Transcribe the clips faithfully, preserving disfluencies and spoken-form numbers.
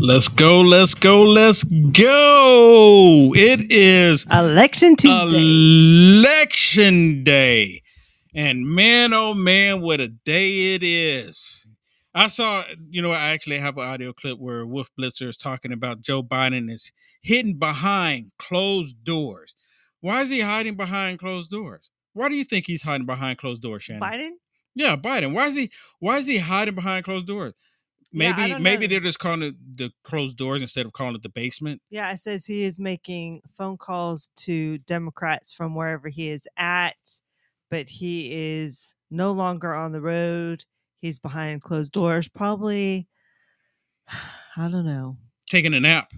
Let's go, let's go, let's go. It is Election Tuesday. Election Day. And man, oh man, what a day it is. I saw, you know, I actually have an audio clip where Wolf Blitzer is talking about Joe Biden is hidden behind closed doors. Why is he hiding behind closed doors? Why do you think he's hiding behind closed doors, Shannon? Biden? Yeah, Biden. Why is he why is he hiding behind closed doors? Maybe yeah, maybe know. they're just calling it the closed doors instead of calling it the basement. Yeah, it says he is making phone calls to Democrats from wherever he is at, but he is no longer on the road. He's behind closed doors, probably. I don't know. Taking a nap.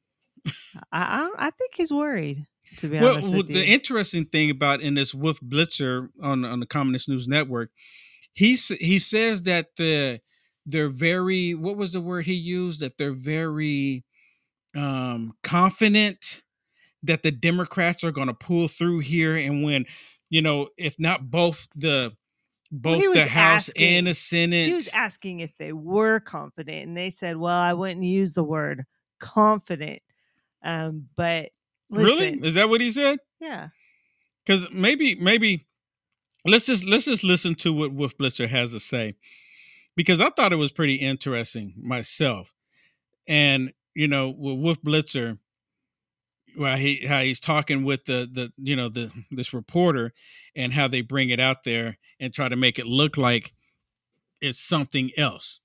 I I, I think he's worried, to be well, honest well with you. The interesting thing about in this Wolf Blitzer on on the Communist News Network, he he says that the they're very, what was the word he used? That they're very um, confident that the Democrats are going to pull through here and win. You know, if not both the both well, the House asking, and the Senate. He was asking if they were confident, and they said, "Well, I wouldn't use the word confident." Um, but listen, really, is that what he said? Yeah, because maybe maybe. Let's just let's just listen to what Wolf Blitzer has to say, because I thought it was pretty interesting myself. And you know, with Wolf Blitzer, well, he how he's talking with the the you know the this reporter, and how they bring it out there and try to make it look like it's something else.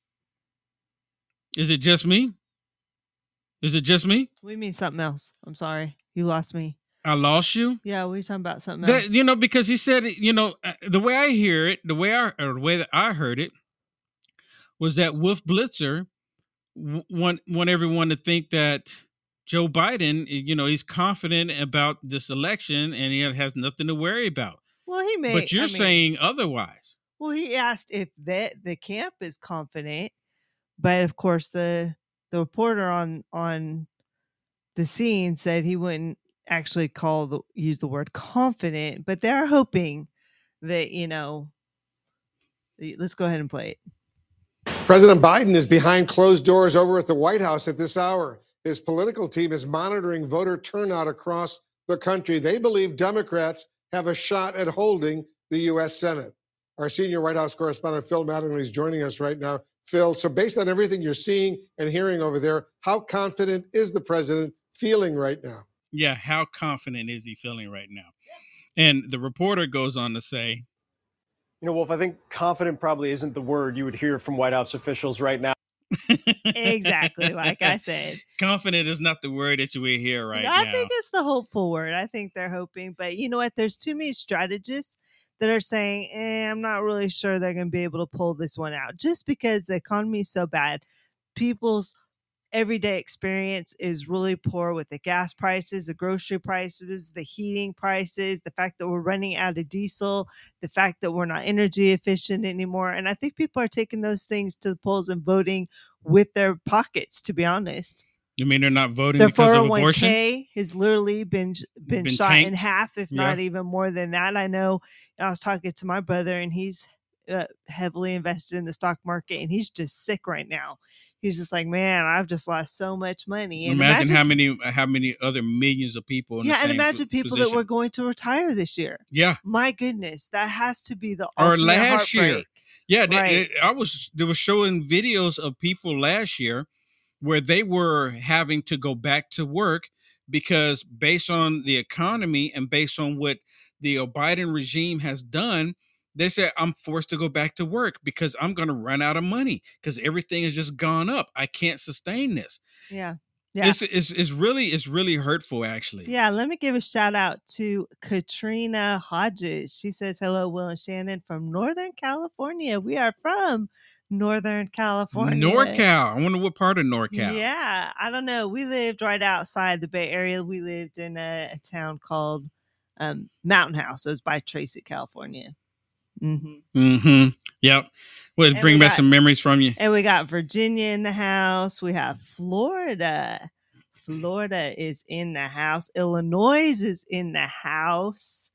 Is it just me? Is it just me? We mean something else. I'm sorry, you lost me. I lost you? Yeah, we were talking about something that, else. You know, because he said, you know, the way I hear it, the way I, or the way that I heard it, was that Wolf Blitzer w- want want everyone to think that Joe Biden, you know, he's confident about this election and he has nothing to worry about. Well, he may. But you're I saying mean, otherwise. Well, he asked if the the camp is confident, but of course the the reporter on on the scene said he wouldn't actually call the use the word confident, but they're hoping that, you know, let's go ahead and play it. President Biden is behind closed doors over at the White House at this hour. His political team is monitoring voter turnout across the country. They believe Democrats have a shot at holding the U S Senate. Our senior White House correspondent, Phil Mattingly, is joining us right now. Phil, so based on everything you're seeing and hearing over there, how confident is the president feeling right now? Yeah, how confident is he feeling right now? And the reporter goes on to say, you know, Wolf, I think confident probably isn't the word you would hear from White House officials right now. Exactly, like I said. Confident is not the word that you would hear right I now. I think it's the hopeful word. I think they're hoping. But you know what? There's too many strategists that are saying, eh, I'm not really sure they're going to be able to pull this one out. Just because the economy is so bad, people's everyday experience is really poor with the gas prices, the grocery prices, the heating prices, the fact that we're running out of diesel, the fact that we're not energy efficient anymore. And I think people are taking those things to the polls and voting with their pockets, to be honest. You mean they're not voting Their because of abortion? four oh one k has literally been been, Been shot tanked? in half, if Yeah. not even more than that. I know I was talking to my brother, and he's uh, heavily invested in the stock market, and he's just sick right now. He's just like, man, I've just lost so much money. And imagine, imagine how many how many other millions of people in yeah, the same and imagine people position. that were going to retire this year. Yeah, my goodness, that has to be the or ultimate last heartbreak. year. Yeah, right. they, they, I was they were showing videos of people last year where they were having to go back to work because based on the economy and based on what the Biden regime has done, they said, I'm forced to go back to work because I'm going to run out of money because everything has just gone up. I can't sustain this. Yeah. Yeah. It's, it's, it's really, it's really hurtful, actually. Yeah. Let me give a shout out to Katrina Hodges. She says, hello, Will and Shannon from Northern California. We are from Northern California. NorCal. I wonder what part of NorCal. Yeah. I don't know. We lived right outside the Bay Area. We lived in a, a town called um, Mountain House. So it's by Tracy, California. Mm-hmm. Mm-hmm. Yep. Well, bring we back got, some memories from you. And we got Virginia in the house. We have Florida. Florida is in the house. Illinois is in the house.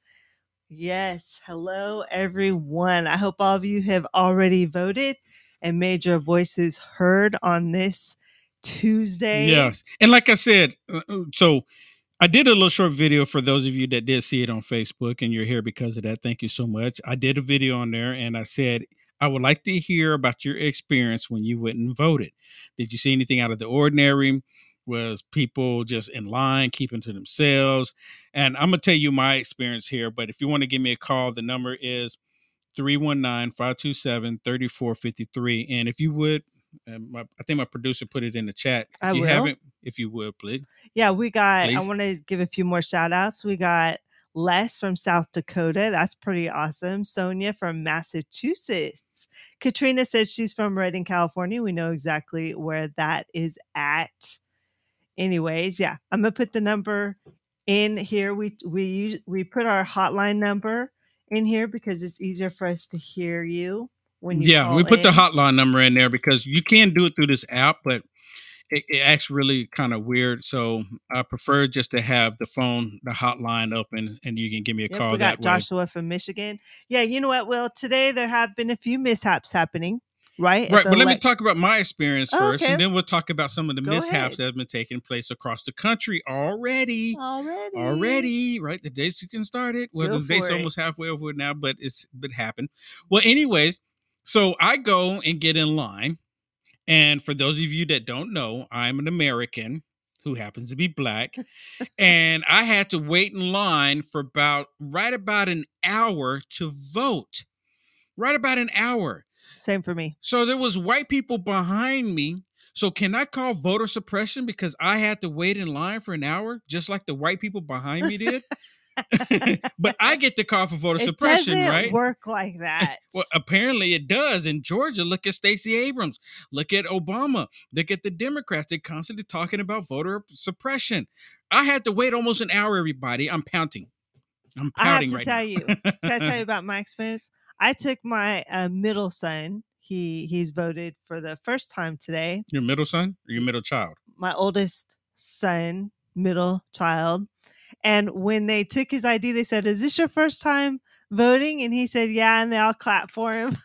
Yes. Hello, everyone. I hope all of you have already voted and made your voices heard on this Tuesday. Yes. And like I said, uh, so I did a little short video for those of you that did see it on Facebook and you're here because of that. Thank you so much. I did a video on there and I said, I would like to hear about your experience when you went and voted. Did you see anything out of the ordinary? Was people just in line, keeping to themselves? And I'm going to tell you my experience here, but if you want to give me a call, the number is three one nine, five two seven, three four five three. And if you would, and my, I think my producer put it in the chat. If I you will. haven't, if you would, please. Yeah, we got, Please. I want to give a few more shout outs. We got Les from South Dakota. That's pretty awesome. Sonia from Massachusetts. Katrina says she's from Redding, California. We know exactly where that is at. Anyways, yeah, I'm going to put the number in here. We, we, we put our hotline number in here because it's easier for us to hear you. When you yeah, call we put in. the hotline number in there because you can do it through this app, but it, it acts really kind of weird. So I prefer just to have the phone, the hotline open, and you can give me a Yep, call we that got Joshua from Michigan. Yeah, you know what, Will? Today there have been a few mishaps happening, right? way. Right, but let me le- talk about my experience Oh, first, okay. and then we'll talk about some of the Go mishaps ahead. that have been taking place across the country already. Already. Already, right? The day's getting started. Well, Go the day's for it. almost halfway over now, but it's been happened. Well, anyways, so I go and get in line. And for those of you that don't know, I'm an American who happens to be black. And I had to wait in line for about right about an hour to vote. Right about an hour. Same for me. So there was white people behind me. So can I call voter suppression because I had to wait in line for an hour, just like the white people behind me did? But I get to call for voter It suppression, doesn't right? work like that. Well, apparently it does. In Georgia, look at Stacey Abrams. Look at Obama. Look at the Democrats. They're constantly talking about voter suppression. I had to wait almost an hour, everybody. I'm pouting. I'm I have pouting to right tell now. you. Can I tell you about my experience? I took my uh, middle son. He he's voted for the first time today. Your middle son or your middle child? My oldest son, middle child. And when they took his I D, they said, "Is this your first time voting?" And he said, "Yeah." And they all clapped for him.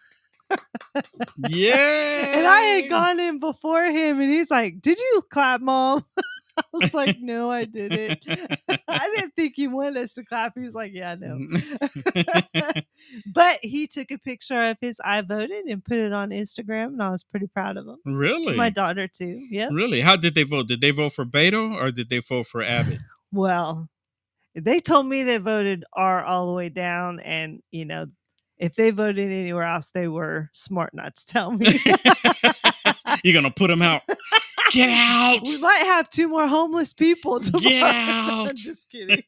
Yeah. And I had gone in before him, and he's like, "Did you clap, Mom?" I was like, "No, I didn't." I didn't think he wanted us to clap. He was like, "Yeah, no." But he took a picture of his I voted and put it on Instagram, and I was pretty proud of him. Really? My daughter too. Yep. Really? How did they vote? Did they vote for Beto or did they vote for Abbott? Well, they told me they voted R all the way down, and you know, if they voted anywhere else, they were smart not to tell me. You're gonna put them out. Get out. We might have two more homeless people tomorrow. Get out. I'm just kidding.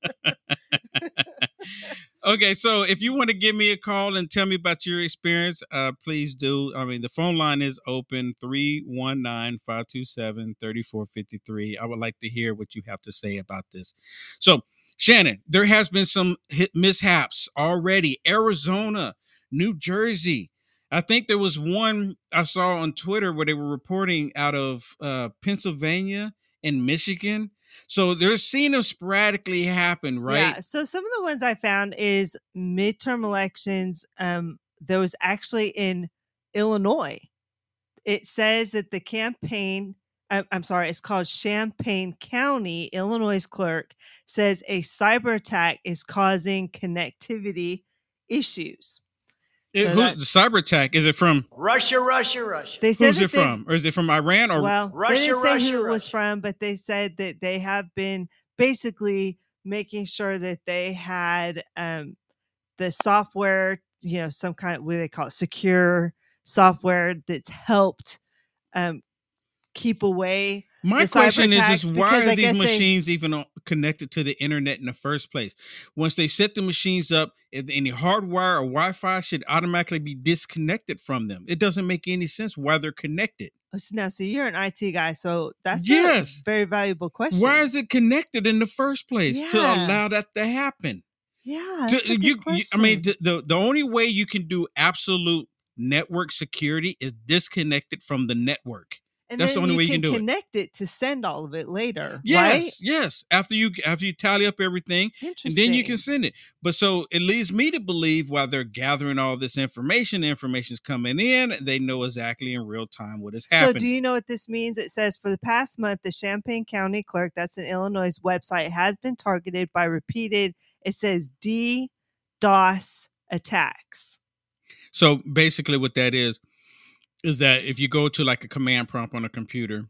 Okay, so if you want to give me a call and tell me about your experience, uh, please do. I mean, the phone line is open, three one nine, five two seven, three four five three. I would like to hear what you have to say about this. So, Shannon, there has been some hit mishaps already. Arizona, New Jersey. I think there was one I saw on Twitter where they were reporting out of uh, Pennsylvania and Michigan. So they're seeing them sporadically happen, right? Yeah. So some of the ones I found is midterm elections. Um, there was actually in Illinois. It says that the campaign, I, I'm sorry, it's called Champaign County, Illinois clerk says a cyber attack is causing connectivity issues. It, So who's that- the cyber attack? Is it from Russia, Russia, Russia. They said who's that it they- from? Or is it from Iran or Well, Russia, they didn't say Russia, who it was Russia. from, but they said that they have been basically making sure that they had um, the software, you know, some kind of, what do they call it, secure software that's helped um, keep away. My the cyber question is, attacks is why because are I these guess they- machines even on- connected to the internet in the first place? Once they set the machines up, if any hardwire or Wi-Fi should automatically be disconnected from them. It doesn't make any sense why they're connected. Oh, so now, so you're an I T guy, so that's Yes. a very valuable question. Why is it connected in the first place to Yeah. allow that to happen? Yeah, To- that's a good you- you- question. I mean, the, the the only way you can do absolute network security is disconnected from the network. And That's then the only you way can you can do it. connect it to send all of it later, Yes, right? yes. After you after you tally up everything, and then you can Interesting. send it. But so it leads me to believe while they're gathering all this information, the information's coming in, they know exactly in real time what is So happening. do you know what this means? It says for the past month, the Champaign County clerk, that's in Illinois' website, has been targeted by repeated, it says DDoS attacks. So basically what that is, is that if you go to like a command prompt on a computer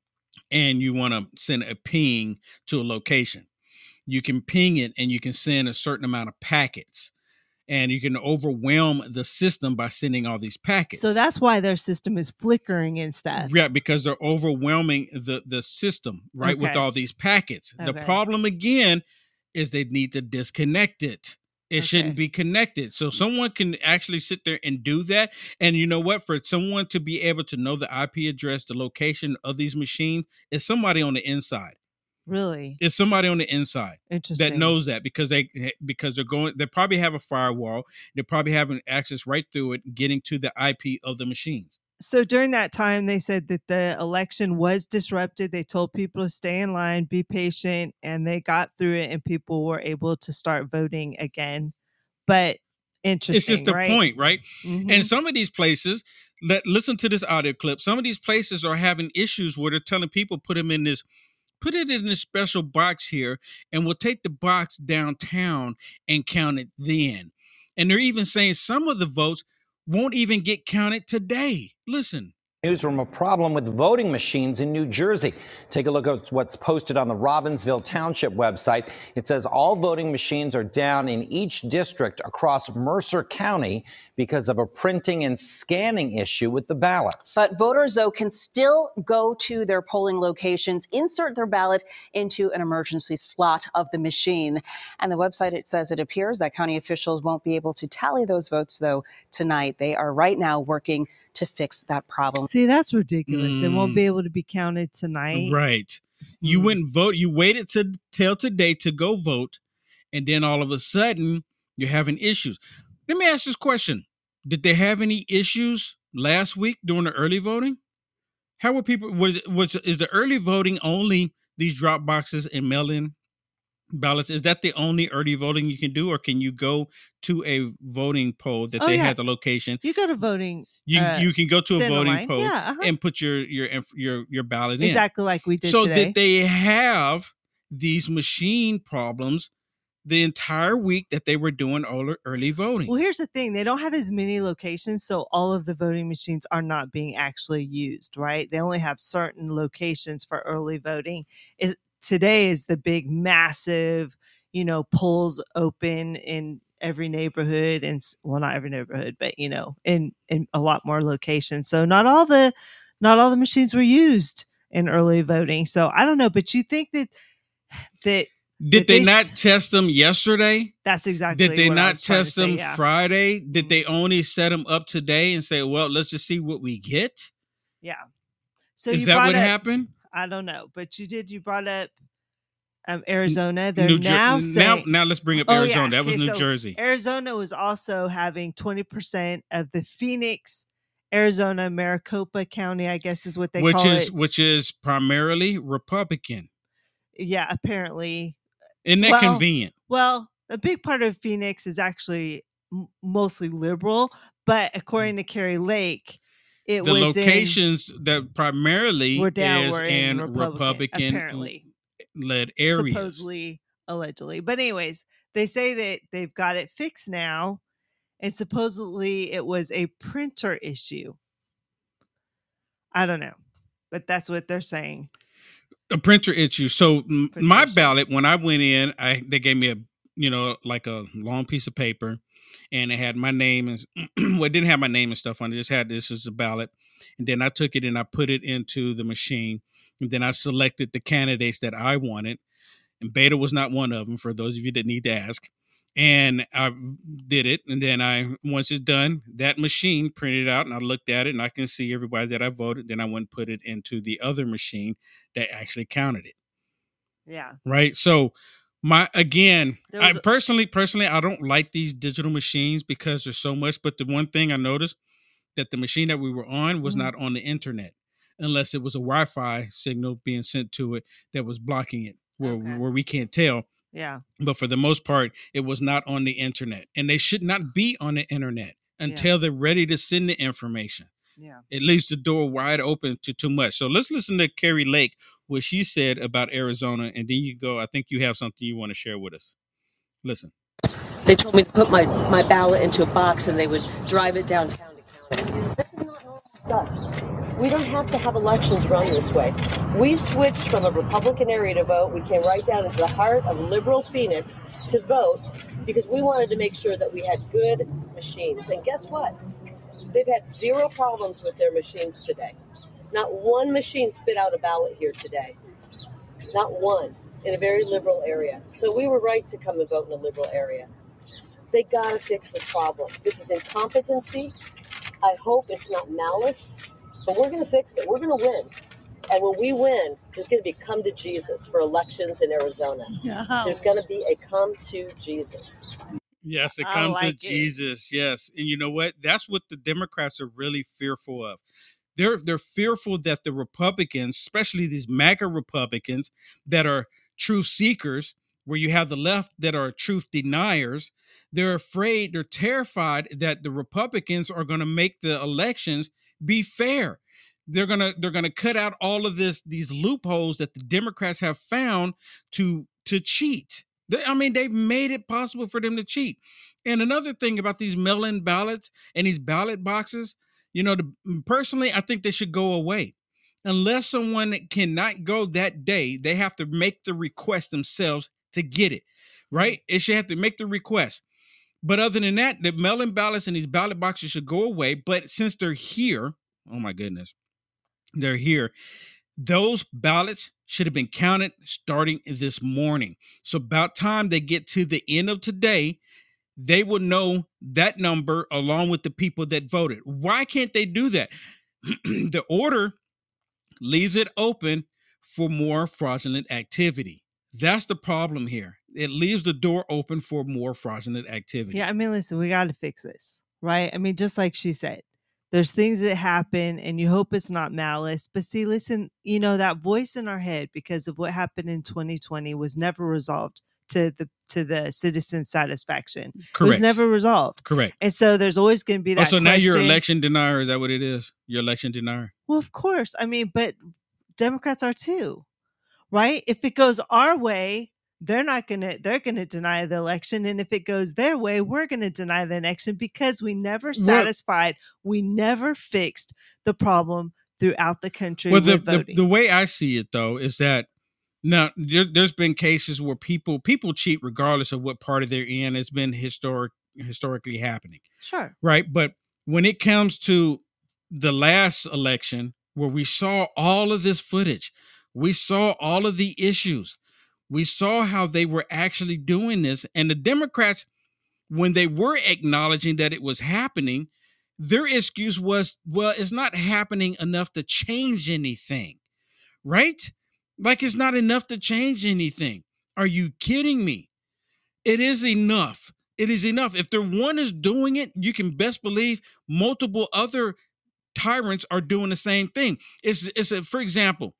and you want to send a ping to a location, you can ping it and you can send a certain amount of packets, and you can overwhelm the system by sending all these packets. So that's why their system is flickering and stuff. Yeah, because they're overwhelming the, the system, right, with Okay. all these packets. The Okay. problem, again, is they need to disconnect it. It Okay. shouldn't be connected. So someone can actually sit there and do that. And you know what? For someone to be able to know the I P address, the location of these machines, is somebody on the inside. Really? It's somebody on the inside Interesting. that knows that, because they because they're going. They probably have a firewall. They probably have an access right through it, getting to the I P of the machines. So during that time, they said that the election was disrupted. They told people to stay in line, be patient, and they got through it, and people were able to start voting again. But interesting, It's just the right? point, right? Mhm. And some of these places, let listen to this audio clip. Some of these places are having issues where they're telling people put them in this, put it in this special box here, and we'll take the box downtown and count it then. And they're even saying some of the votes won't even get counted today. Listen. Newsroom, a problem with voting machines in New Jersey. Take a look at what's posted on the Robbinsville Township website. It says all voting machines are down in each district across Mercer County because of a printing and scanning issue with the ballots. But voters, though, can still go to their polling locations, insert their ballot into an emergency slot of the machine. And the website, it says it appears that county officials won't be able to tally those votes, though, tonight. They are right now working to fix that problem. See, that's ridiculous. Mm. It won't be able to be counted tonight. Right. You Mm. wouldn't vote. You waited to till today to go vote, and then all of a sudden you're having issues. Let me ask this question: did they have any issues last week during the early voting? How were people? Was was is the early voting only these drop boxes and mail-in ballots? Is that the only early voting you can do, or can you go to a voting poll that Oh, they yeah. had the location? You go to voting. You uh, you can go to a stand voting online. poll Yeah, uh-huh. and put your your inf- your your ballot in. Exactly like we did So today. did they have these machine problems the entire week that they were doing early, early voting? Well, here's the thing. They don't have as many locations, so all of the voting machines are not being actually used, right? They only have certain locations for early voting. Is today is the big, massive, you know, polls open in every neighborhood, and s- well, not every neighborhood, but you know, in in a lot more locations. So not all the not all the machines were used in early voting. So I don't know, but you think that that Did that they, they not sh- test them yesterday? that's exactly Did they what I not was trying to test say, them yeah. Friday? Did they only set them up today and say, well, let's just see what we get? Yeah. So Is you that brought what up, happened? I don't know, but you did. You brought up um, Arizona. They're New Jer- now now, saying now let's bring up Oh, Arizona. yeah. That was Okay, New so Jersey. Arizona was also having twenty percent of the Phoenix, Arizona, Maricopa County, I guess is what they which call is it. which is primarily Republican. Yeah, apparently. Isn't that Well, convenient? Well, a big part of Phoenix is actually m- mostly liberal, but according to Carrie Lake, it The was locations that primarily in, were down is were in in Republican, Republican apparently. led areas. Supposedly, allegedly. But anyways, they say that they've got it fixed now, and supposedly it was a printer issue. I don't know, but that's what they're saying. A printer issue. So m- Printer my issue. ballot, when I went in, I they gave me a you know like a long piece of paper, and it had my name and well, it didn't have my name and stuff on it. It just had this is a ballot, and then I took it and I put it into the machine, and then I selected the candidates that I wanted, and Beta was not one of them. For those of you that need to ask. And I did it, and then I once it's done, that machine printed out, and I looked at it, and I can see everybody that I voted. Then I went and put it into the other machine that actually counted it. Yeah. Right. So my again, There I was a- personally, personally, I don't like these digital machines because there's so much. But the one thing I noticed that the machine that we were on was Mhm. not on the internet. unless it was a Wi-Fi signal being sent to it that was blocking it, where Okay. where we can't tell. Yeah. But for the most part, it was not on the internet, and they should not be on the internet until they're ready to send the information. Yeah. It leaves the door wide open to too much. So let's listen to Carrie Lake, what she said about Arizona, and then you go. I think you have something you want to share with us. Listen. They told me to put my, my ballot into a box and they would drive it downtown to county. This is not normal stuff. We don't have to have elections run this way. We switched from a Republican area to vote. We came right down into the heart of liberal Phoenix to vote because we wanted to make sure that we had good machines. And guess what? They've had zero problems with their machines today. Not one machine spit out a ballot here today. Not one, in a very liberal area. So we were right to come and vote in a liberal area. They got to fix this problem. This is incompetency. I hope it's not malice, but we're going to fix it. We're going to win. And when we win, there's going to be come to Jesus for elections in Arizona. No. There's going to be a come to Jesus. Yes, it I comes like to it. Jesus. Yes. And you know what? That's what the Democrats are really fearful of. They're they're fearful that the Republicans, especially these MAGA Republicans that are truth seekers, where you have the left that are truth deniers, they're afraid, they're terrified that the Republicans are going to make the elections be fair. They're gonna they're gonna cut out all of this these loopholes that the Democrats have found to to cheat. They, I mean, they've made it possible for them to cheat. And another thing about these mail-in ballots and these ballot boxes, you know, the, personally, I think they should go away. Unless someone cannot go that day, they have to make the request themselves to get it, right? It should have to make the request. But other than that, the mail-in ballots and these ballot boxes should go away. But since they're here, oh my goodness, they're here. Those ballots should have been counted starting this morning. So about time they get to the end of today, they will know that number along with the people that voted. Why can't they do that? The order leaves it open for more fraudulent activity. That's the problem here. It leaves the door open for more fraudulent activity. Yeah, I mean, listen, we got to fix this, right? I mean, just like she said, there's things that happen and you hope it's not malice. But see, listen, you know, that voice in our head because of what happened in twenty twenty was never resolved to the to the citizen satisfaction. Correct. It was never resolved. Correct. And so there's always going to be that Oh, so now you're question. election denier. Is that what it is? You're election denier. Well, of course. I mean, but Democrats are too, right? If it goes our way, they're not going to, they're going to deny the election. And if it goes their way, we're going to deny the election because we never satisfied, we never fixed the problem throughout the country. Well, the, with the, voting. the way I see it, though, is that now there, there's been cases where people people cheat regardless of what party they're in. It's been historic historically happening. Sure. Right. But when it comes to the last election where we saw all of this footage, we saw all of the issues. We saw how they were actually doing this. And the Democrats, when they were acknowledging that it was happening, their excuse was, well, it's not happening enough to change anything. Right? Like it's not enough to change anything. Are you kidding me? It is enough. It is enough. If the one is doing it, you can best believe multiple other tyrants are doing the same thing. It's, it's a, for example,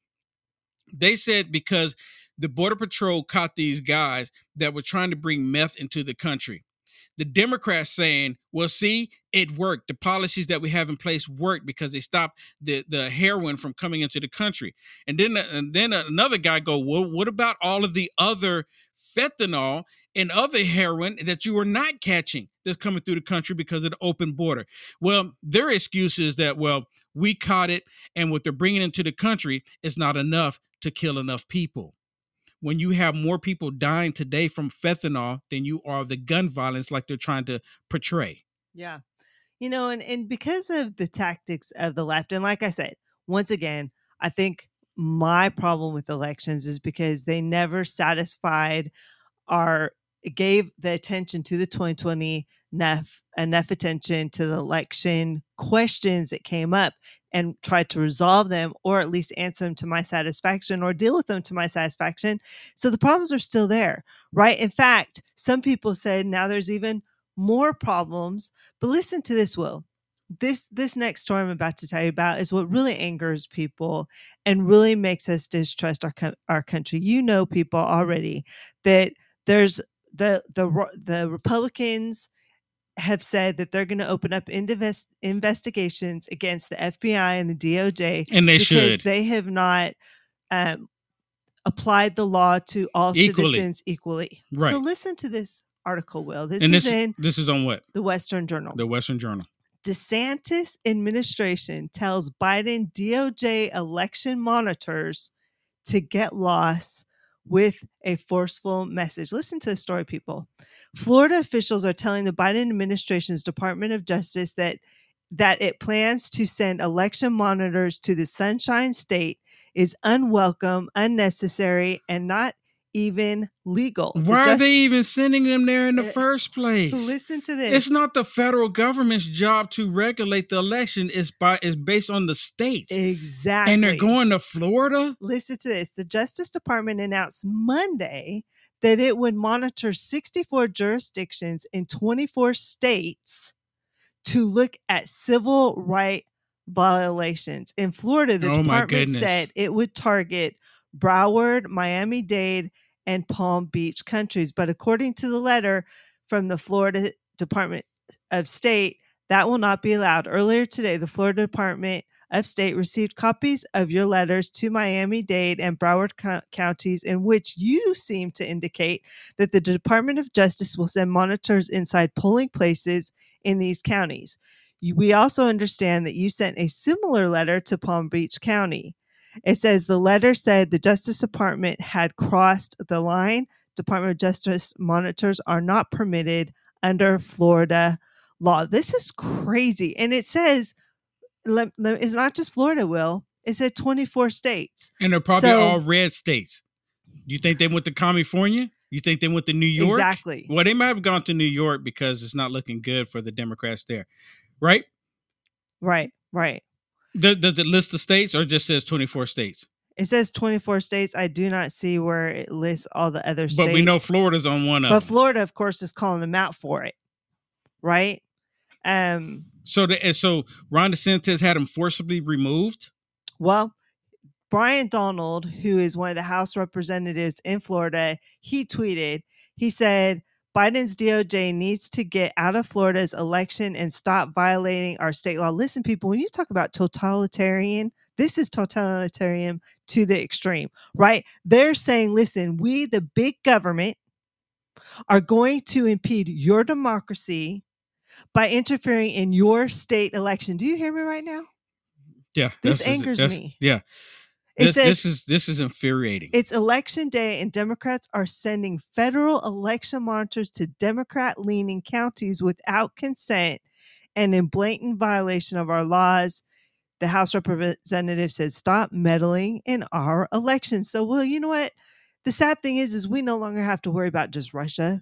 they said because the Border Patrol caught these guys that were trying to bring meth into the country. The Democrats saying, well, see, it worked. The policies that we have in place worked because they stopped the, the heroin from coming into the country. And then, and then another guy go, well, what about all of the other fentanyl and other heroin that you are not catching that's coming through the country because of the open border? Well, their excuse is that, well, we caught it and what they're bringing into the country is not enough to kill enough people. When you have more people dying today from fentanyl than you are the gun violence like they're trying to portray. Yeah. You know, and, and because of the tactics of the left, and like I said, once again, I think my problem with elections is because they never satisfied our, gave the attention to the twenty twenty enough, enough attention to the election questions that came up and tried to resolve them or at least answer them to my satisfaction or deal with them to my satisfaction. So the problems are still there, right? In fact, some people said now there's even more problems. But listen to this, Will. this this next story I'm about to tell you about is what really angers people and really makes us distrust our co- our country. You know, people already that there's the the the Republicans have said that they're going to open up invest, investigations against the F B I and the D O J, and they because should. they have not um, applied the law to all Equally. citizens equally. Right. So listen to this article, Will. This and is this in this is on what? the Western Journal. The Western Journal. DeSantis administration tells Biden D O J election monitors to get lost with a forceful message. Listen to the story, people. Florida officials are telling the Biden administration's Department of Justice that that it plans to send election monitors to the Sunshine State is unwelcome, unnecessary, and not even legal. Why The are they Just- even sending them there in the Uh, first place? Listen to this. It's not the federal government's job to regulate the election. It's by it's based on the states. Exactly. And they're going to Florida? Listen to this. The Justice Department announced Monday that it would monitor sixty-four jurisdictions in twenty-four states to look at civil right violations. In Florida, the Oh, my department goodness. said it would target Broward, Miami-Dade, and Palm Beach counties. But according to the letter from the Florida Department of State, that will not be allowed. Earlier today, the Florida Department of State received copies of your letters to Miami-Dade and Broward co- counties in which you seem to indicate that the Department of Justice will send monitors inside polling places in these counties. You, we also understand that you sent a similar letter to Palm Beach County. It says the letter said the Justice Department had crossed the line. Department of Justice monitors are not permitted under Florida law. This is crazy. And it says le- le- it's not just Florida, Will. It said twenty-four states. And they're probably So- all red states. You think they went to California? You think they went to New York? Exactly. Well, they might have gone to New York because it's not looking good for the Democrats there. Right? Right, right. Does, does it list the states or it just says twenty-four states? It says twenty-four states. I do not see where it lists all the other states. But we know Florida's on one of But them. Florida, of course, is calling them out for it. Right? Um. So, the, and so Ron DeSantis had him forcibly removed? Well, Brian Donald, who is one of the House representatives in Florida, he tweeted, he said, Biden's D O J needs to get out of Florida's election and stop violating our state law. Listen, people, when you talk about totalitarian, this is totalitarian to the extreme, right? They're saying, listen, we, the big government, are going to impede your democracy by interfering in your state election. Do you hear me right now? Yeah. This is- angers that's- me. Yeah. It This, says- this is this is infuriating. It's election day, and Democrats are sending federal election monitors to Democrat-leaning counties without consent and in blatant violation of our laws. The House representative said, stop meddling in our elections. So, well, you know what? The sad thing is, is we no longer have to worry about just Russia,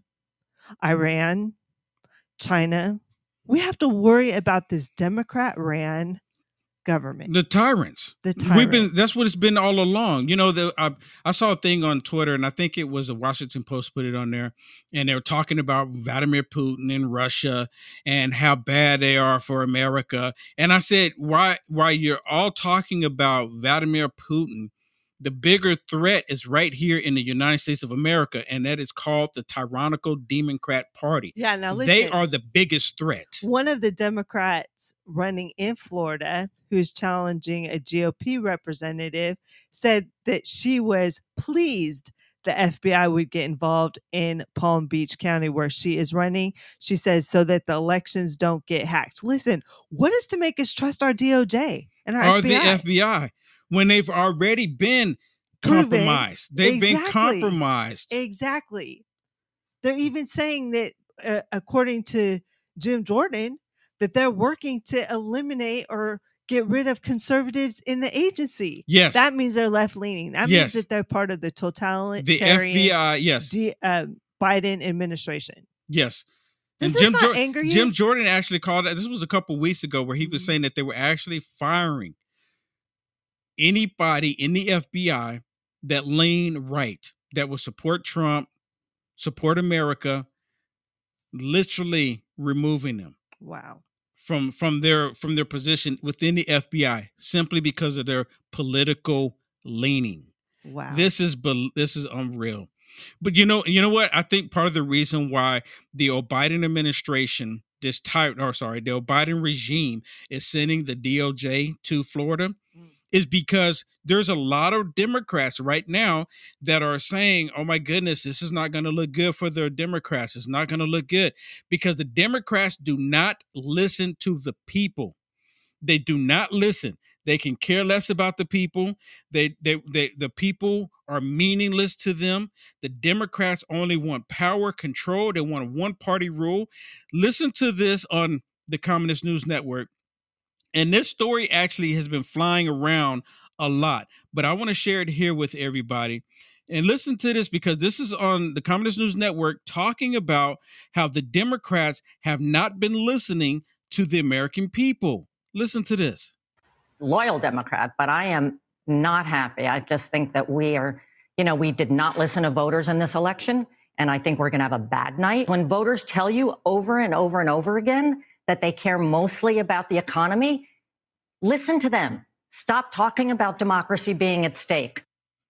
Iran, China. We have to worry about this Democrat-ran government. The tyrants. The We've been. tyrants. That's what it's been all along. You know, the I, I saw a thing on Twitter, and I think it was a Washington Post put it on there, and they were talking about Vladimir Putin and Russia and how bad they are for America. And I said, why? Why you're all talking about Vladimir Putin? The bigger threat is right here in the United States of America, and that is called the tyrannical Democrat Party. Yeah, now listen. They are the biggest threat. One of the Democrats running in Florida, who's challenging a G O P representative, said that she was pleased the F B I would get involved in Palm Beach County where she is running. She says so that the elections don't get hacked. Listen, what is to make us trust our D O J and our Or F B the I? F B I when they've already been Proven. compromised. They've been Exactly. compromised. Exactly. They're even saying that, uh, according to Jim Jordan, that they're working to eliminate or get rid of conservatives in the agency. Yes. That means they're left leaning. That Yes. means that they're part of the totalitarian The F B I, yes. D, uh, Biden administration. Yes. Does And this Jim, not Jor- anger you? Jim Jordan actually called it. This was a couple weeks ago where he was Mhm. saying that they were actually firing anybody in the F B I that lean right, that will support Trump, support America, literally removing them Wow. from from their from their position within the F B I simply because of their political leaning. Wow. This is this is unreal. But you know, you know what? I think part of the reason why the Biden administration, this type, or sorry, the Biden regime is sending the D O J to Florida Mm. is because there's a lot of Democrats right now that are saying, oh my goodness, this is not going to look good for the Democrats. It's not going to look good because the Democrats do not listen to the people. They do not listen. They can care less about the people. They, they, they, the people are meaningless to them. The Democrats only want power, control. They want a one-party rule. Listen to this on the Communist News Network. And this story actually has been flying around a lot, but I want to share it here with everybody. And listen to this because this is on the Communist News Network talking about how the Democrats have not been listening to the American people. Listen to this. Loyal Democrat, but I am not happy. I just think that we are, you know, we did not listen to voters in this election, and I think we're going to have a bad night. When voters tell you over and over and over again that they care mostly about the economy, listen to them. Stop talking about democracy being at stake.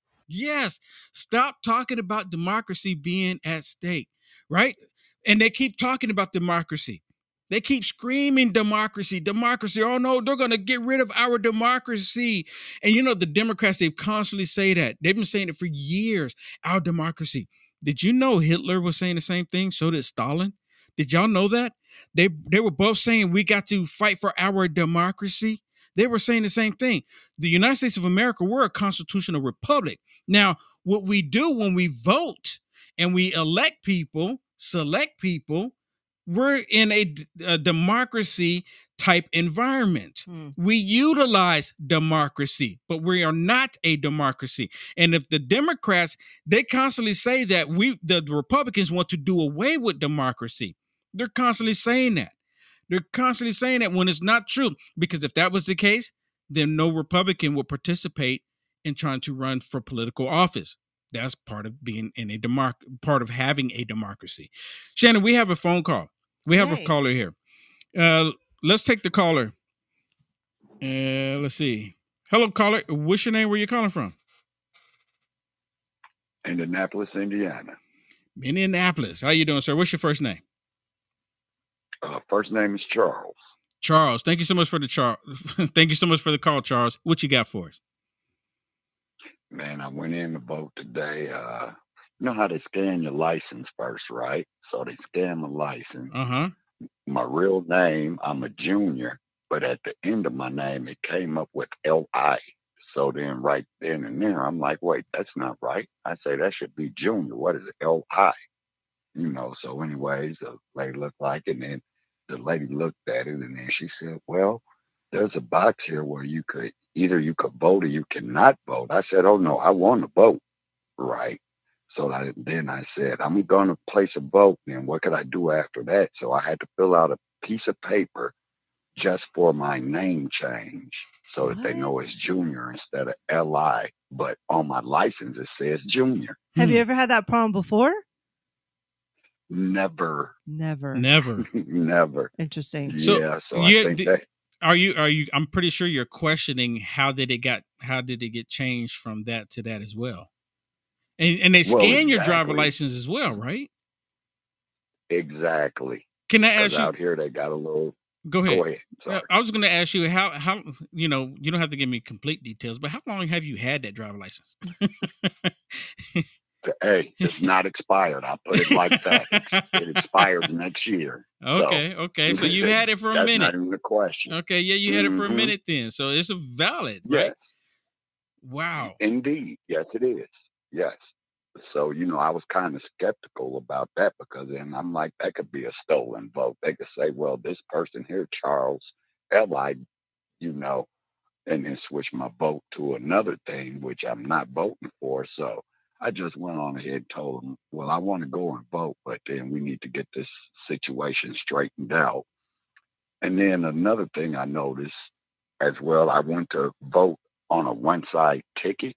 Yes, stop talking about democracy being at stake, right? And they keep talking about democracy. They keep screaming democracy, democracy. Oh, no, they're going to get rid of our democracy. And, you know, the Democrats, they constantly say that. They've been saying it for years, our democracy. Did you know Hitler was saying the same thing? So did Stalin. Did y'all know that? They, they were both saying we got to fight for our democracy. They were saying the same thing. The United States of America, we're a constitutional republic. Now, what we do when we vote and we elect people, select people, we're in a, a democracy type environment. Hmm. We utilize democracy, but we are not a democracy. And if the Democrats, they constantly say that we, the Republicans, want to do away with democracy. They're constantly saying that. They're constantly saying that when it's not true, because if that was the case, then no Republican would participate in trying to run for political office. That's part of being in a democ- part of having a democracy. Shannon, we have a phone call. We have hey. a caller here. Uh, let's take the caller. Uh, let's see. Hello, caller. What's your name? Where you calling from? Indianapolis, Indiana. Indianapolis. How you doing, sir? What's your first name? Uh, first name is Charles. Charles. Thank you so much for the char- Thank you so much for the call, Charles. What you got for us? Man, I went in to vote today. Uh, you know how they scan your license first, right? So they scan my license. Uh-huh. My real name, I'm a junior, but at the end of my name, it came up with L I. So then right then and there, I'm like, wait, that's not right. I say that should be junior. What is it? L I. You know, so anyways, the lady looked like it, and then the lady looked at it, and then she said, well, there's a box here where you could, either you could vote or you cannot vote. I said, oh, no, I want to vote, right? So I, then I said, I'm going to place a vote, then what could I do after that? So I had to fill out a piece of paper just for my name change so what? that they know it's Junior instead of L I. But on my license, it says Junior. Have Hmm. you ever had that problem before? Never. Never. Never. Never. Interesting. So, yeah, so you, I think d- that. Are you, are you, I'm pretty sure you're questioning how did it got, how did it get changed from that to that as well? And and they scan well, exactly. your driver license as well, right? Exactly. Can I ask you? Out here, they got a little. Go ahead. Go ahead. Sorry. I was going to ask you how, how, you know, you don't have to give me complete details, but how long have you had that driver license? Hey, it's not expired. I'll put it like that. It expires next year. Okay, so. okay. So you had it for a That's minute. That's not even a question. Okay, yeah, you had mm-hmm. it for a minute then. So it's a valid, yes. right? Wow. Indeed. Yes, it is. Yes. So, you know, I was kind of skeptical about that because then I'm like, that could be a stolen vote. They could say, well, this person here, Charles L I, you know, and then switch my vote to another thing, which I'm not voting for. So I just went on ahead and told them, well, I want to go and vote, but then we need to get this situation straightened out. And then another thing I noticed as well, I went to vote on a one-side ticket.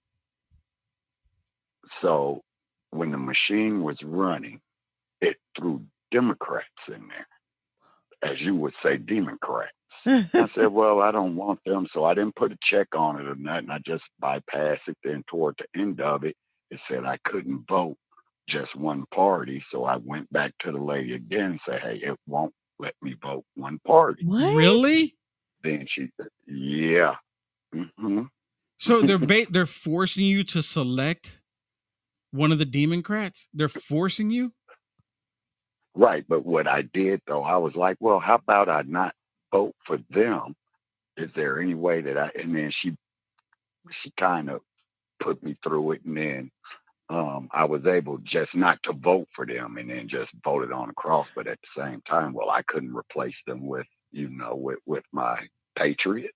So when the machine was running, it threw Democrats in there as you would say, Democrats. I said, well, I don't want them, so I didn't put a check on it or nothing. I just bypassed it. Then toward the end of it, it said I couldn't vote just one party. So I went back to the lady again and said, hey, it won't let me vote one party. What? Really? Then she said, yeah. Mm-hmm. So they're ba- they're forcing you to select one of the Democrats? They're forcing you? Right. But what I did, though, I was like, well, how about I not vote for them? Is there any way that I, and then she, she kind of put me through it. And then um, I was able just not to vote for them and then just voted on the cross. But at the same time, well, I couldn't replace them with, you know, with, with my patriot.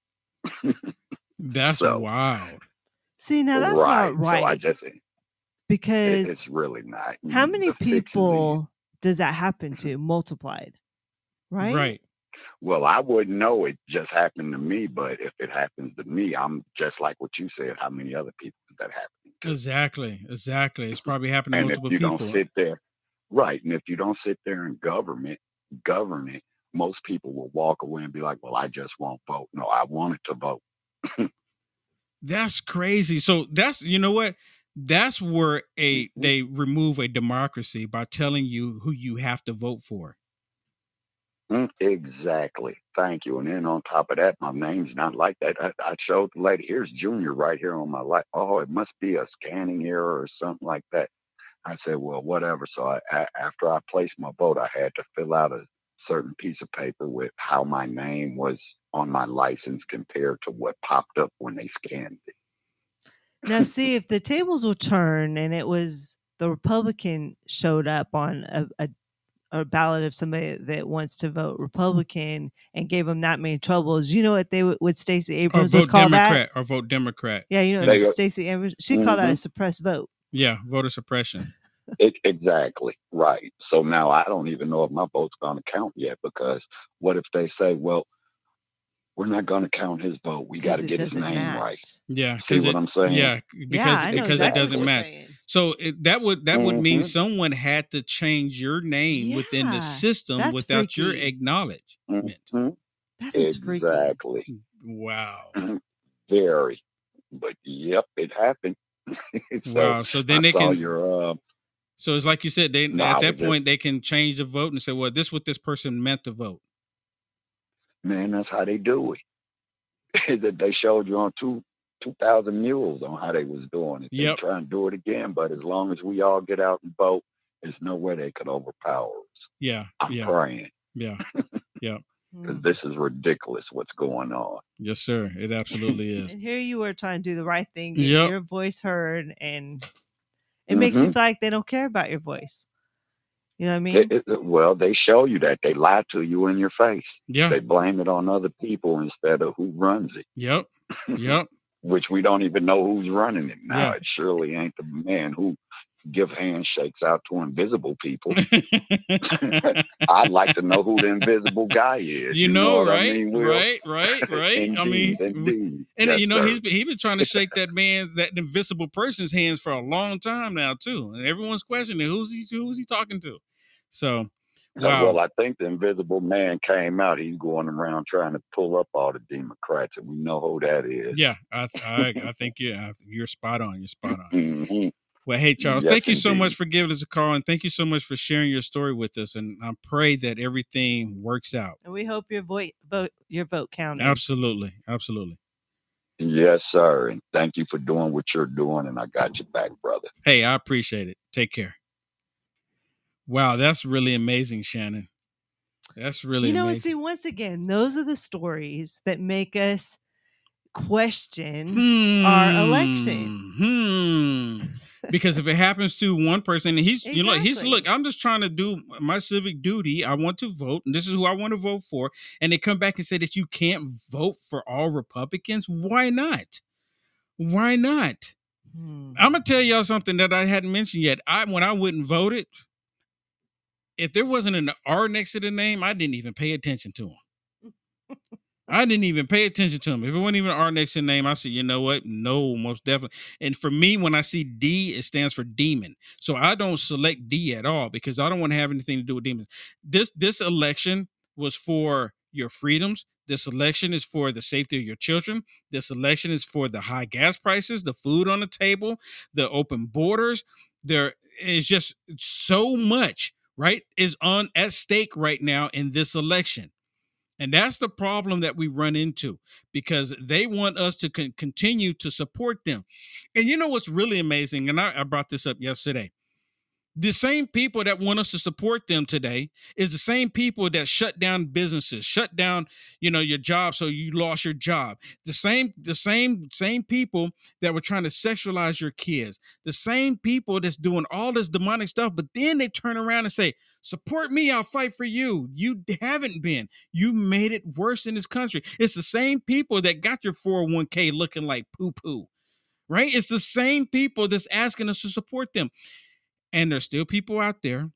That's So- wild. See, now that's right. not right So I just, it, because it's really not. how many The fix is easy. people does that happen to multiplied? Right? Right. Well, I wouldn't know. It just happened to me. But if it happens to me, I'm just like what you said. How many other people did that happen to? Exactly. Exactly. It's probably happened to And if multiple you people. don't sit there, right? And if you don't sit there and government govern it, most people will walk away and be like, "Well, I just won't vote." No, I wanted to vote. That's crazy. So that's, you know what? That's where a Mhm. they remove a democracy by telling you who you have to vote for. Mm, Exactly. Thank you. And then on top of that, my name's not like that. I, I showed the lady, here's Junior right here on my light. Oh, it must be a scanning error or something like that. I said, well, whatever. So I, a after I placed my vote, I had to fill out a certain piece of paper with how my name was on my license compared to what popped up when they scanned it. Now, see, if the tables will turn and it was the Republican showed up on a, a, a ballot of somebody that wants to vote Republican and gave them that many troubles, you know what they would, what Stacey Or Abrams would vote call Democrat that? or vote Democrat. Yeah, you know, They like go- Stacey Abrams, she'd call that a Mhm. suppressed vote. Yeah, voter suppression. It, exactly. Right. So now I don't even know if my vote's going to count yet, because what if they say, well, we're not going to count his vote. We got to Because it get his doesn't name match. right. Yeah, See because what it, I'm saying? yeah, because yeah, I know because exactly it what doesn't you're match. saying. So it, that would that would mean Mhm. someone had to change your name within Yeah, the system that's without your freaky. acknowledgement. Mhm. That is freaky. Exactly. Wow. Mhm. Very. But yep, it happened. So Wow. So then I they saw can. your uh, So it's like you said. They no, at I that was just, point they can change the vote and say, well, this is what this person meant to vote. man, that's how they do it. That they showed you on two two thousand mules on how they was doing it. They Yep. try and do it again, but as long as we all get out and vote, there's no way they could overpower us. Yeah. I'm Yeah. praying, Yeah. Yeah. because Mm. this is ridiculous what's going on. Yes, sir. It absolutely is. And here you were trying to do the right thing, get Yep. your voice heard, and it makes you Mhm. feel like they don't care about your voice. You know what I mean? It, it, well, they show you that. They lie to you in your face. Yeah. They blame it on other people instead of who runs it, Yep. Yep. which we don't even know who's running it now. Yeah. It surely ain't the man who give handshakes out to invisible people. I'd like to know who the invisible guy is. You know, what right? I mean, Will? Right, right, right. I mean, Indeed, indeed. and Yes, you know, sir. he's been, he been trying to shake that man's that invisible person's hands for a long time now too, and everyone's questioning who's he who's he talking to. So, Uh, wow, Well, I think the invisible man came out. He's going around trying to pull up all the Democrats, and we know who that is. yeah, I I, I think you're you're spot on. You're spot on. hmm Well, hey Charles, Yes, thank you so much indeed. for giving us a call, and thank you so much for sharing your story with us. And I pray that everything works out. And we hope your vote vote your vote counted. Absolutely, absolutely. Yes, sir. And thank you for doing what you're doing, and I got your back, brother. Hey, I appreciate it. Take care. Wow, that's really amazing, Shannon. That's really You know, and amazing. see, once again, those are the stories that make us question Hmm. our election. Hmm. Because if it happens to one person, and he's you know he's Exactly. look, I'm just trying to do my civic duty. I want to vote, and this is who I want to vote for. And they come back and say that you can't vote for all Republicans. Why not? Why not? Hmm. I'm gonna tell y'all something that I hadn't mentioned yet. I when I wouldn't vote it, if there wasn't an R next to the name, I didn't even pay attention to him. I didn't even pay attention to him. If it wasn't even an R next to the name, I said, you know what? No, most definitely. And for me, when I see D, it stands for demon. So I don't select D at all because I don't want to have anything to do with demons. This this election was for your freedoms. This election is for the safety of your children. This election is for the high gas prices, the food on the table, the open borders. There is just so much, right, is on at stake right now in this election. And that's the problem that we run into, because they want us to con- continue to support them. And you know what's really amazing? And I, I brought this up yesterday. The same people that want us to support them today is the same people that shut down businesses, shut down, you know, your job, so you lost your job. The same, the same, same people that were trying to sexualize your kids. The same people that's doing all this demonic stuff, but then they turn around and say, support me, I'll fight for you. You haven't been. You made it worse in this country. It's the same people that got your four oh one k looking like poo-poo, right? It's the same people that's asking us to support them. And there's still people out there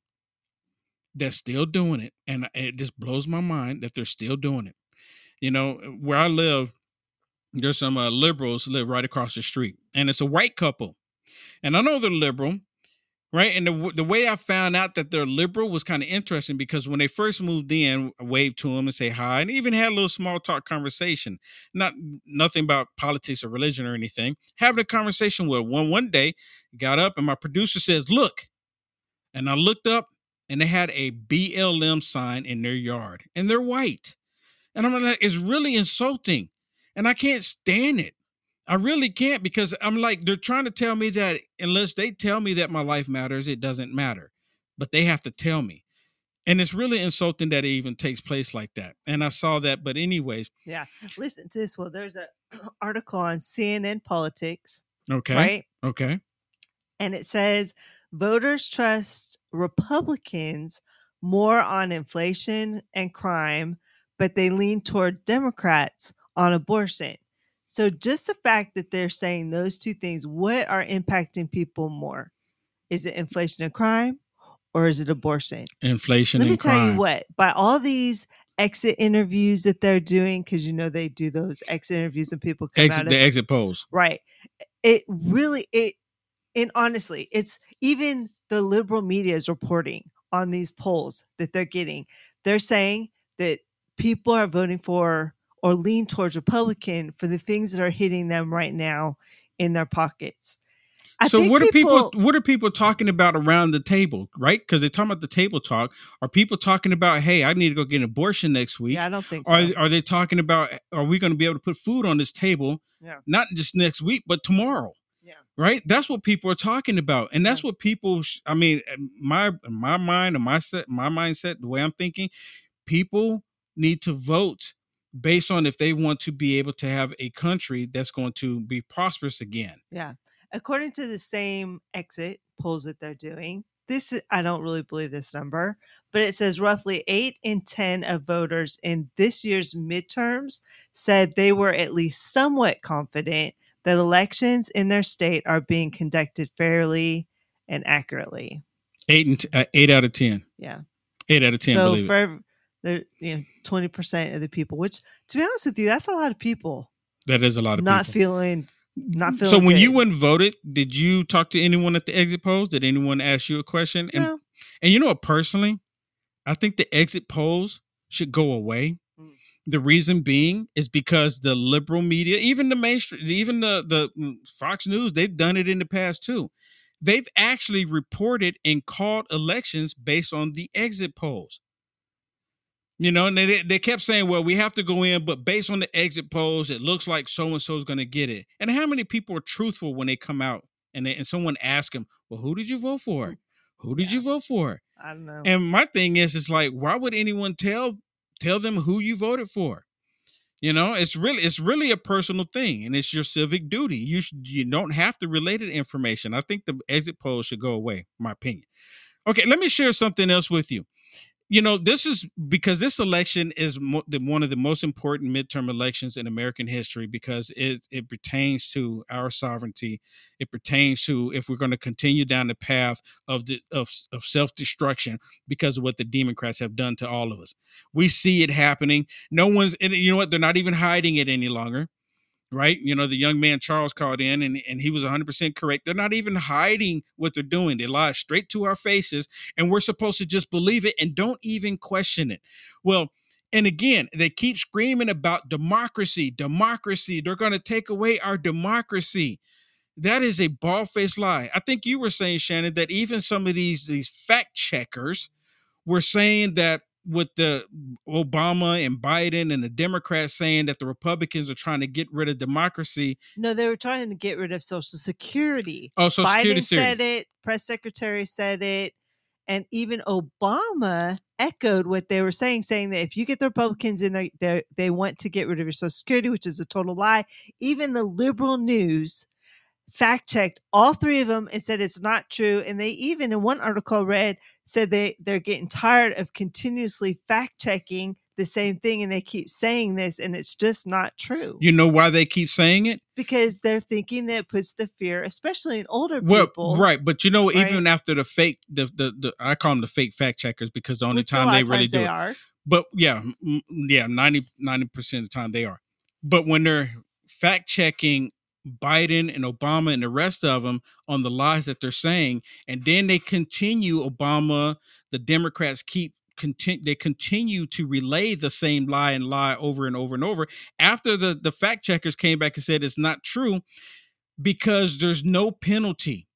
that's still doing it. And it just blows my mind that they're still doing it. You know, where I live, there's some uh, liberals live right across the street. And it's a white couple. And I know they're liberal, right? And the, the way I found out that they're liberal was kind of interesting, because when they first moved in, I waved to them and say hi, and even had a little small talk conversation. Not nothing about politics or religion or anything. Having a conversation with one one day, got up and my producer says, look. And I looked up and they had a B L M sign in their yard, and they're white. And I'm like, it's really insulting. And I can't stand it. I really can't, because I'm like, they're trying to tell me that unless they tell me that my life matters, it doesn't matter. But they have to tell me. And it's really insulting that it even takes place like that. And I saw that. But anyways. Yeah. Listen to this. Well, there's an article on C N N Politics. Okay. Right? Okay. And it says voters trust Republicans more on inflation and crime, but they lean toward Democrats on abortion. So just the fact that they're saying those two things, what are impacting people more? Is it inflation and crime, or is it abortion? Inflation Let and me tell crime. you what, by all these exit interviews that they're doing, because you know they do those exit interviews and people come Exit, out of the exit polls. Right. It really, it, and honestly, it's even the liberal media is reporting on these polls that they're getting. They're saying that people are voting for or lean towards Republican for the things that are hitting them right now in their pockets. I so think what are people, people what are people talking about around the table, right? Because they're talking about the table talk. Are people talking about, hey, I need to go get an abortion next week? Yeah, I don't think so. Are, are they talking about, are we going to be able to put food on this table? Yeah. Not just next week, but tomorrow. Yeah. Right. That's what people are talking about. And that's yeah. what people, sh- I mean, my, my mind and my set, my mindset, the way I'm thinking, people need to vote based on if they want to be able to have a country that's going to be prosperous again. Yeah. According to the same exit polls that they're doing, this, I don't really believe this number, but it says roughly eight in ten of voters in this year's midterms said they were at least somewhat confident that elections in their state are being conducted fairly and accurately. Eight and t- uh, eight out of ten. Yeah. Eight out of ten. So believe for it. the you know twenty percent of the people, which to be honest with you, that's a lot of people. That is a lot of not people. feeling not feeling. So when good. you went and voted, did you talk to anyone at the exit polls? Did anyone ask you a question? And No. and you know what, personally, I think the exit polls should go away. Mm. The reason being is because the liberal media, even the mainstream, even the the Fox News, they've done it in the past too. They've actually reported and called elections based on the exit polls. You know, and they they kept saying, well, we have to go in, but based on the exit polls, it looks like so-and-so is going to get it. And how many people are truthful when they come out and they, and someone asks them, well, who did you vote for? Who did yeah. you vote for? I don't know. And my thing is, it's like, why would anyone tell tell them who you voted for? You know, it's really it's really a personal thing, and it's your civic duty. You should, you don't have to relate it information. I think the exit polls should go away, my opinion. Okay, let me share something else with you. You know, this is because this election is mo- the, one of the most important midterm elections in American history, because it it pertains to our sovereignty. It pertains to if we're going to continue down the path of the of, of self-destruction because of what the Democrats have done to all of us. We see it happening. No one's, and you know what? They're not even hiding it any longer. Right. You know, the young man Charles called in and, and he was one hundred percent correct. They're not even hiding what they're doing. They lie straight to our faces, and we're supposed to just believe it and don't even question it. Well, And again, they keep screaming about democracy, democracy. They're going to take away our democracy. That is a bald-faced lie. I think you were saying, Shannon, that even some of these, these fact checkers were saying that with the Obama and Biden and the Democrats saying that the Republicans are trying to get rid of democracy. No, they were trying to get rid of Social Security. Oh, Social Biden Security said series. it, press secretary said it, and even Obama echoed what they were saying, saying that if you get the Republicans in there, they they want to get rid of your Social Security, which is a total lie. Even the liberal news fact checked all three of them and said it's not true. And they even, in one article I read, said they, they're getting tired of continuously fact checking the same thing. And they keep saying this, and it's just not true. You know why they keep saying it? Because they're thinking that it puts the fear, especially in older Well, people. right. But you know, right? even after the fake, the, the, the, I call them the fake fact checkers because the only Which a time lot they of really times do they it. are. But yeah, mm, yeah, ninety, ninety percent of the time they are. But when they're fact checking Biden and Obama and the rest of them on the lies that they're saying, and then they continue, Obama, the Democrats keep continue, they continue to relay the same lie and lie over and over and over after the, the fact checkers came back and said it's not true because there's no penalty.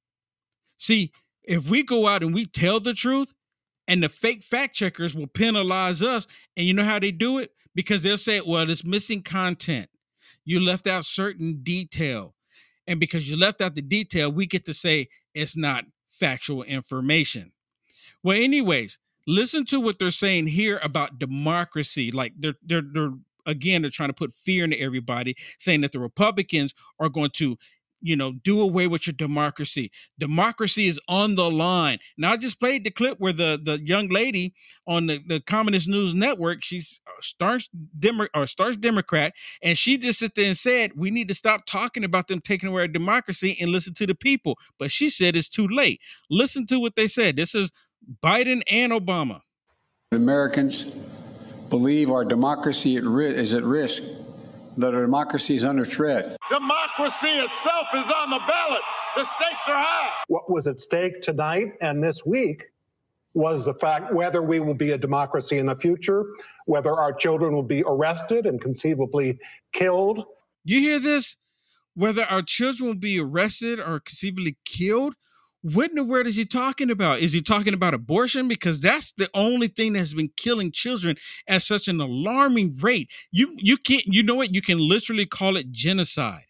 See, if we go out and we tell the truth, and the fake fact checkers will penalize us, and you know how they do it? Because they'll say, well, it's missing content. You left out certain detail. And because you left out the detail, we get to say it's not factual information. Well, anyways, listen to what they're saying here about democracy. Like they're, they're, they're, again, they're trying to put fear into everybody, saying that the Republicans are going to, you know, do away with your democracy. Democracy is on the line. Now, I just played the clip where the, the young lady on the, the Communist News Network, she's a staunch, Demo, or staunch Democrat, and she just sit there and said, we need to stop talking about them taking away our democracy and listen to the people. But she said it's too late. Listen to what they said. This is Biden and Obama. Americans believe our democracy at ri- is at risk, that our democracy is under threat. Democracy itself is on the ballot. The stakes are high. What was at stake tonight and this week was the fact whether we will be a democracy in the future, whether our children will be arrested and conceivably killed. You hear this? Whether our children will be arrested or conceivably killed? What in the world is he talking about? Is he talking about abortion? Because that's the only thing that has been killing children at such an alarming rate. You you can't, you know what? You can literally call it genocide.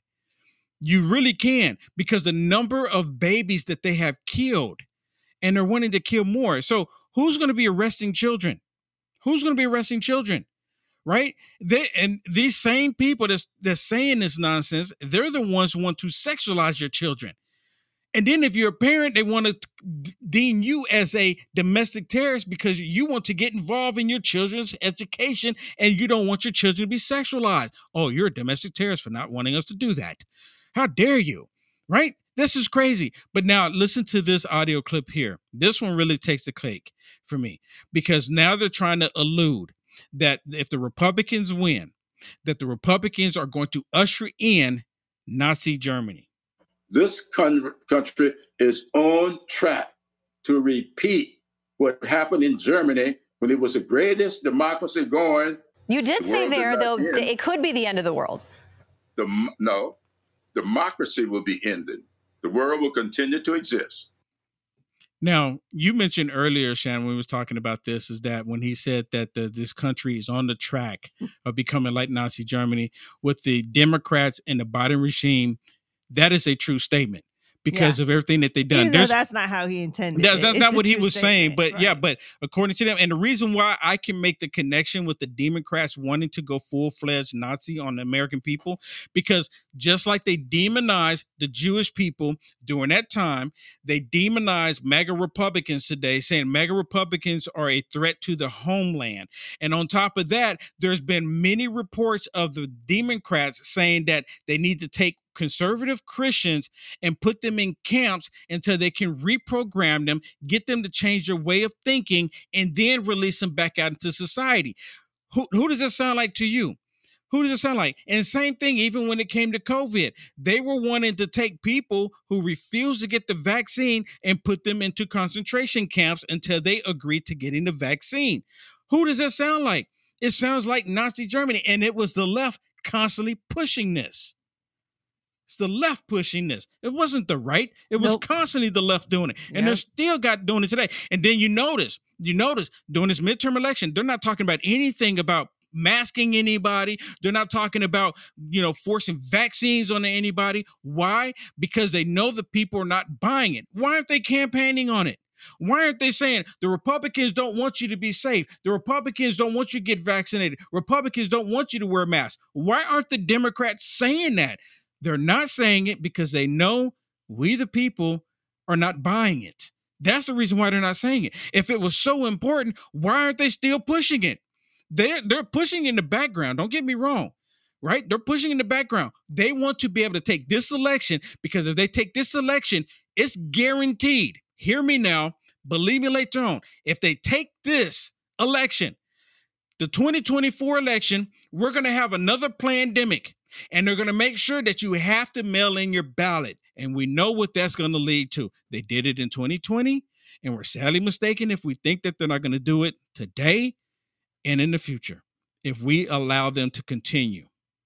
You really can, because the number of babies that they have killed, and they're wanting to kill more. So who's going to be arresting children? Who's going to be arresting children? Right? They, and these same people that's, that's saying this nonsense, they're the ones who want to sexualize your children. And then if you're a parent, they want to deem you as a domestic terrorist because you want to get involved in your children's education and you don't want your children to be sexualized. Oh, you're a domestic terrorist for not wanting us to do that. How dare you? Right? This is crazy. But now listen to this audio clip here. This one really takes the cake for me because now they're trying to allude that if the Republicans win, that the Republicans are going to usher in Nazi Germany. This con- country is on track to repeat what happened in Germany when it was the greatest democracy going. You did The say world there, did though, not end. it could be the end of the world. The, no, democracy will be ended. The world will continue to exist. Now, you mentioned earlier, Shannon, when we was talking about this, is that when he said that the, this country is on the track of becoming like Nazi Germany with the Democrats and the Biden regime, that is a true statement because Yeah. of everything that they've done. Even though There's, that's not how he intended that's it. that's It's not a what he true was saying, statement, but yeah, right. but according to them, and the reason why I can make the connection with the Democrats wanting to go full-fledged Nazi on the American people, because just like they demonized the Jewish people during that time, they demonized MAGA Republicans today, saying MAGA Republicans are a threat to the homeland. And on top of that, there's been many reports of the Democrats saying that they need to take conservative Christians and put them in camps until they can reprogram them, get them to change their way of thinking, and then release them back out into society. Who, who does that sound like to you? Who does it sound like? And same thing, even when it came to COVID, they were wanting to take people who refused to get the vaccine and put them into concentration camps until they agreed to getting the vaccine. Who does that sound like? It sounds like Nazi Germany. And it was the left constantly pushing this. It's the left pushing this. It wasn't the right. It was Nope. constantly the left doing it. And Yep. they're still got doing it today. And then you notice, you notice during this midterm election, they're not talking about anything about masking anybody. They're not talking about, you know, forcing vaccines on anybody. Why? Because they know the people are not buying it. Why aren't they campaigning on it? Why aren't they saying the Republicans don't want you to be safe? The Republicans don't want you to get vaccinated. Republicans don't want you to wear masks. Why aren't the Democrats saying that? They're not saying it because they know we, the people, are not buying it. That's the reason why they're not saying it. If it was so important, why aren't they still pushing it? They're, they're pushing in the background. Don't get me wrong, right? They're pushing in the background. They want to be able to take this election because if they take this election, it's guaranteed. Hear me now. Believe me later on. If they take this election, the twenty twenty-four election, we're going to have another pandemic. And they're going to make sure that you have to mail in your ballot. And we know what that's going to lead to. They did it in twenty twenty, and we're sadly mistaken if we think that they're not going to do it today and in the future, if we allow them to continue.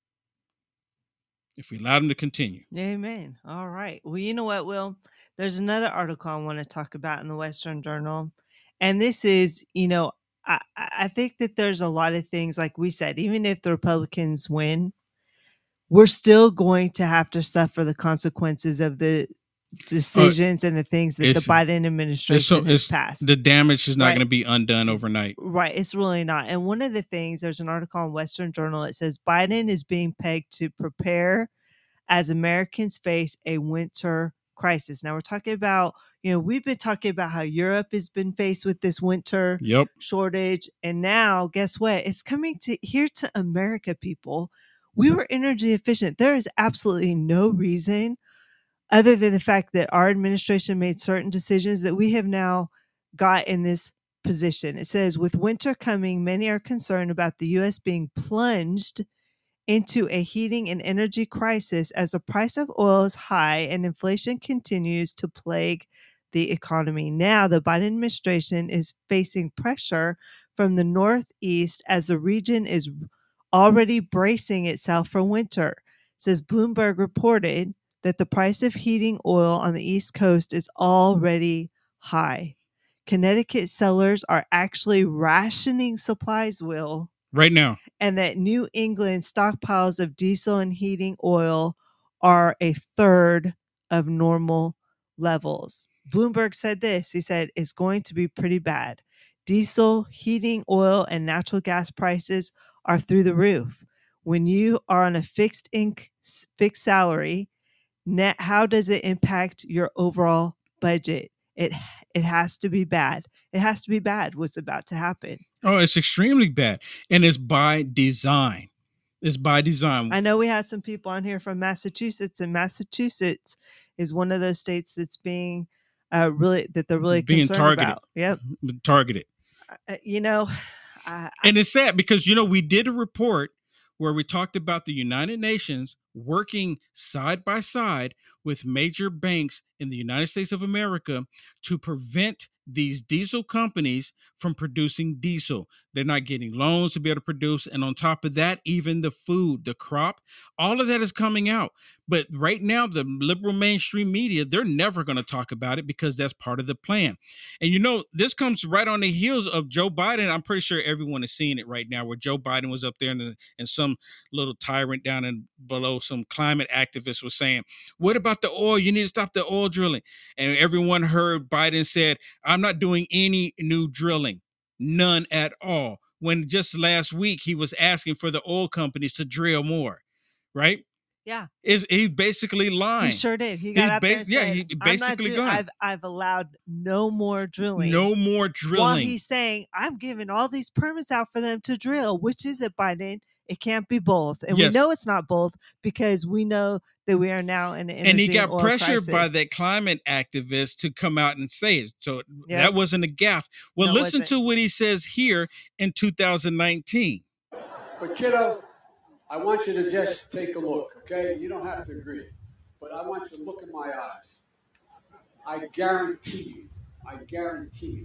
If we allow them to continue. Amen. All right. Well, you know what, Will? There's another article I want to talk about in the Western Journal. And this is, you know, I, I think that there's a lot of things, like we said, even if the Republicans win, we're still going to have to suffer the consequences of the decisions uh, and the things that the Biden administration so, has passed. The damage is not right. going to be undone overnight. Right. It's really not. And one of the things, there's an article on Western Journal that says Biden is being pegged to prepare as Americans face a winter crisis. Now we're talking about, you know, we've been talking about how Europe has been faced with this winter yep. shortage. And now guess what? It's coming to here to America, people. We were energy efficient. There is absolutely no reason other than the fact that our administration made certain decisions that we have now got in this position. It says, with winter coming, many are concerned about the U S being plunged into a heating and energy crisis as the price of oil is high and inflation continues to plague the economy. Now, the Biden administration is facing pressure from the Northeast as the region is already bracing itself for winter. It says Bloomberg reported that the price of heating oil on the East Coast is already high. Connecticut sellers are actually rationing supplies, Will. Right now. And that New England stockpiles of diesel and heating oil are a third of normal levels. Bloomberg said this. He said, it's going to be pretty bad. Diesel, heating oil, and natural gas prices are through the roof. When you are on a fixed inc- fixed salary, net, how does it impact your overall budget? It it has to be bad. It has to be bad what's about to happen. Oh, it's extremely bad. And it's by design. It's by design. I know we had some people on here from Massachusetts, and Massachusetts is one of those states that's being uh, really, that they're really being concerned targeted. about. Yep. Targeted. Uh, you know, I, and it's sad because, you know, we did a report where we talked about the United Nations working side by side with major banks in the United States of America to prevent these diesel companies from producing diesel. They're not getting loans to be able to produce. And on top of that, even the food, the crop, all of that is coming out. But right now, the liberal mainstream media, they're never going to talk about it because that's part of the plan. And, you know, this comes right on the heels of Joe Biden. I'm pretty sure everyone is seeing it right now where Joe Biden was up there and, and some little tyrant down and below, some climate activist was saying, what about the oil? You need to stop the oil drilling. And everyone heard Biden said, I'm not doing any new drilling, none at all. When just last week he was asking for the oil companies to drill more, right? Yeah. Is he basically lying? He sure did. He got He's out ba- there and yeah, said, he I'm not basically do- gone. I've, I've allowed no more drilling. No more drilling. While he's saying, I'm giving all these permits out for them to drill. Which is it, Biden? It can't be both. And Yes. we know it's not both because we know that we are now in an energy And he got oil pressured crisis. by that climate activist to come out and say it. So Yep. that wasn't a gaffe. Well, No, it listen wasn't. to what he says here in two thousand nineteen. But kiddo, I want you to just take a look, okay? You don't have to agree. But I want you to look in my eyes. I guarantee you, I guarantee you,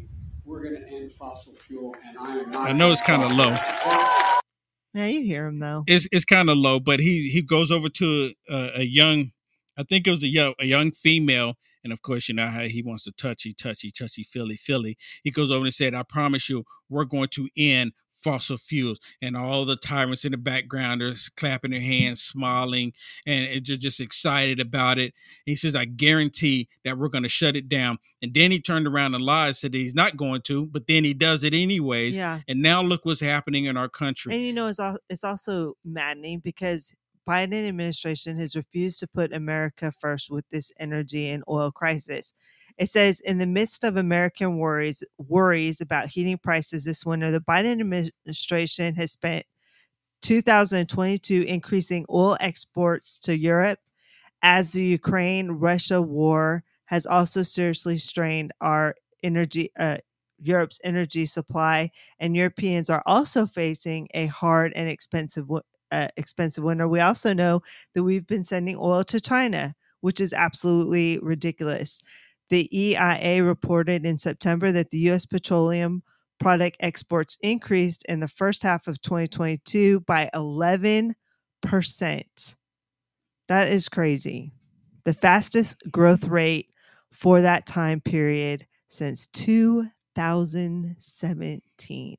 we're going to end fossil fuel, and I am not. I know it's kind of low. Yeah, you hear him though. It's it's kind of low, but he he goes over to a, a young, I think it was a young a young female, and of course you know how he wants to touchy touchy touchy feely feely. He goes over and said, "I promise you, we're going to end fossil fuels," and all the tyrants in the background are clapping their hands, smiling, and just just excited about it. He says, "I guarantee that we're going to shut it down." And then he turned around and lied, said that he's not going to, but then he does it anyways. Yeah. And now look what's happening in our country. And you know, it's al- it's also maddening because Biden administration has refused to put America first with this energy and oil crisis. It says, in the midst of American worries worries about heating prices this winter, the Biden administration has spent two thousand twenty-two increasing oil exports to Europe, as the Ukraine-Russia war has also seriously strained our energy, uh, Europe's energy supply, and Europeans are also facing a hard and expensive, uh, expensive winter. We also know that we've been sending oil to China, which is absolutely ridiculous. The E I A reported in September that the U S petroleum product exports increased in the first half of twenty twenty-two by eleven percent. That is crazy. The fastest growth rate for that time period since two thousand seventeen.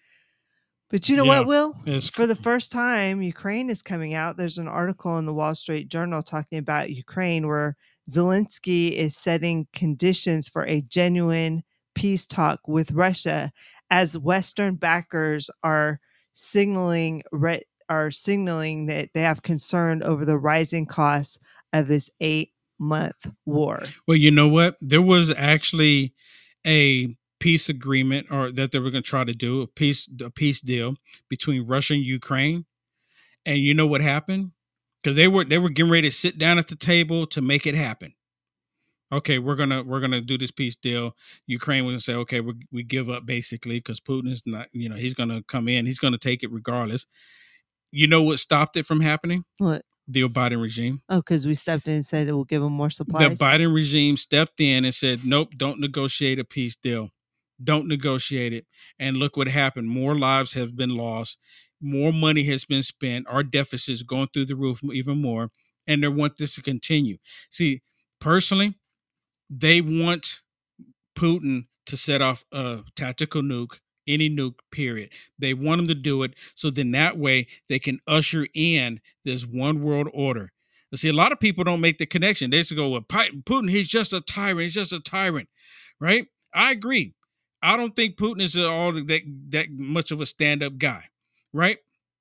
But you know Yeah, what, Will? it's- For the first time, Ukraine is coming out. There's an article in the Wall Street Journal talking about Ukraine where Zelensky is setting conditions for a genuine peace talk with Russia as Western backers are signaling re- are signaling that they have concern over the rising costs of this eight-month war. Well, you know what? There was actually a peace agreement, or that they were going to try to do a peace a peace deal between Russia and Ukraine. And you know what happened? Because they were they were getting ready to sit down at the table to make it happen. Okay, we're gonna we're gonna do this peace deal. Ukraine was gonna say, okay, we we give up basically because Putin is not, you know, he's gonna come in, he's gonna take it regardless. You know what stopped it from happening? What? The Biden regime. Oh, because we stepped in and said it will give them more The supplies. Biden regime stepped in and said, nope, don't negotiate a peace deal. Don't negotiate it. And look what happened. More lives have been lost. More money has been spent. Our deficits going through the roof even more. And they want this to continue. See, personally, they want Putin to set off a tactical nuke, any nuke, period. They want him to do it. So then that way they can usher in this one world order. You see, a lot of people don't make the connection. They just go, well, Putin, he's just a tyrant. He's just a tyrant, right? I agree. I don't think Putin is all that, that much of a stand-up guy, right?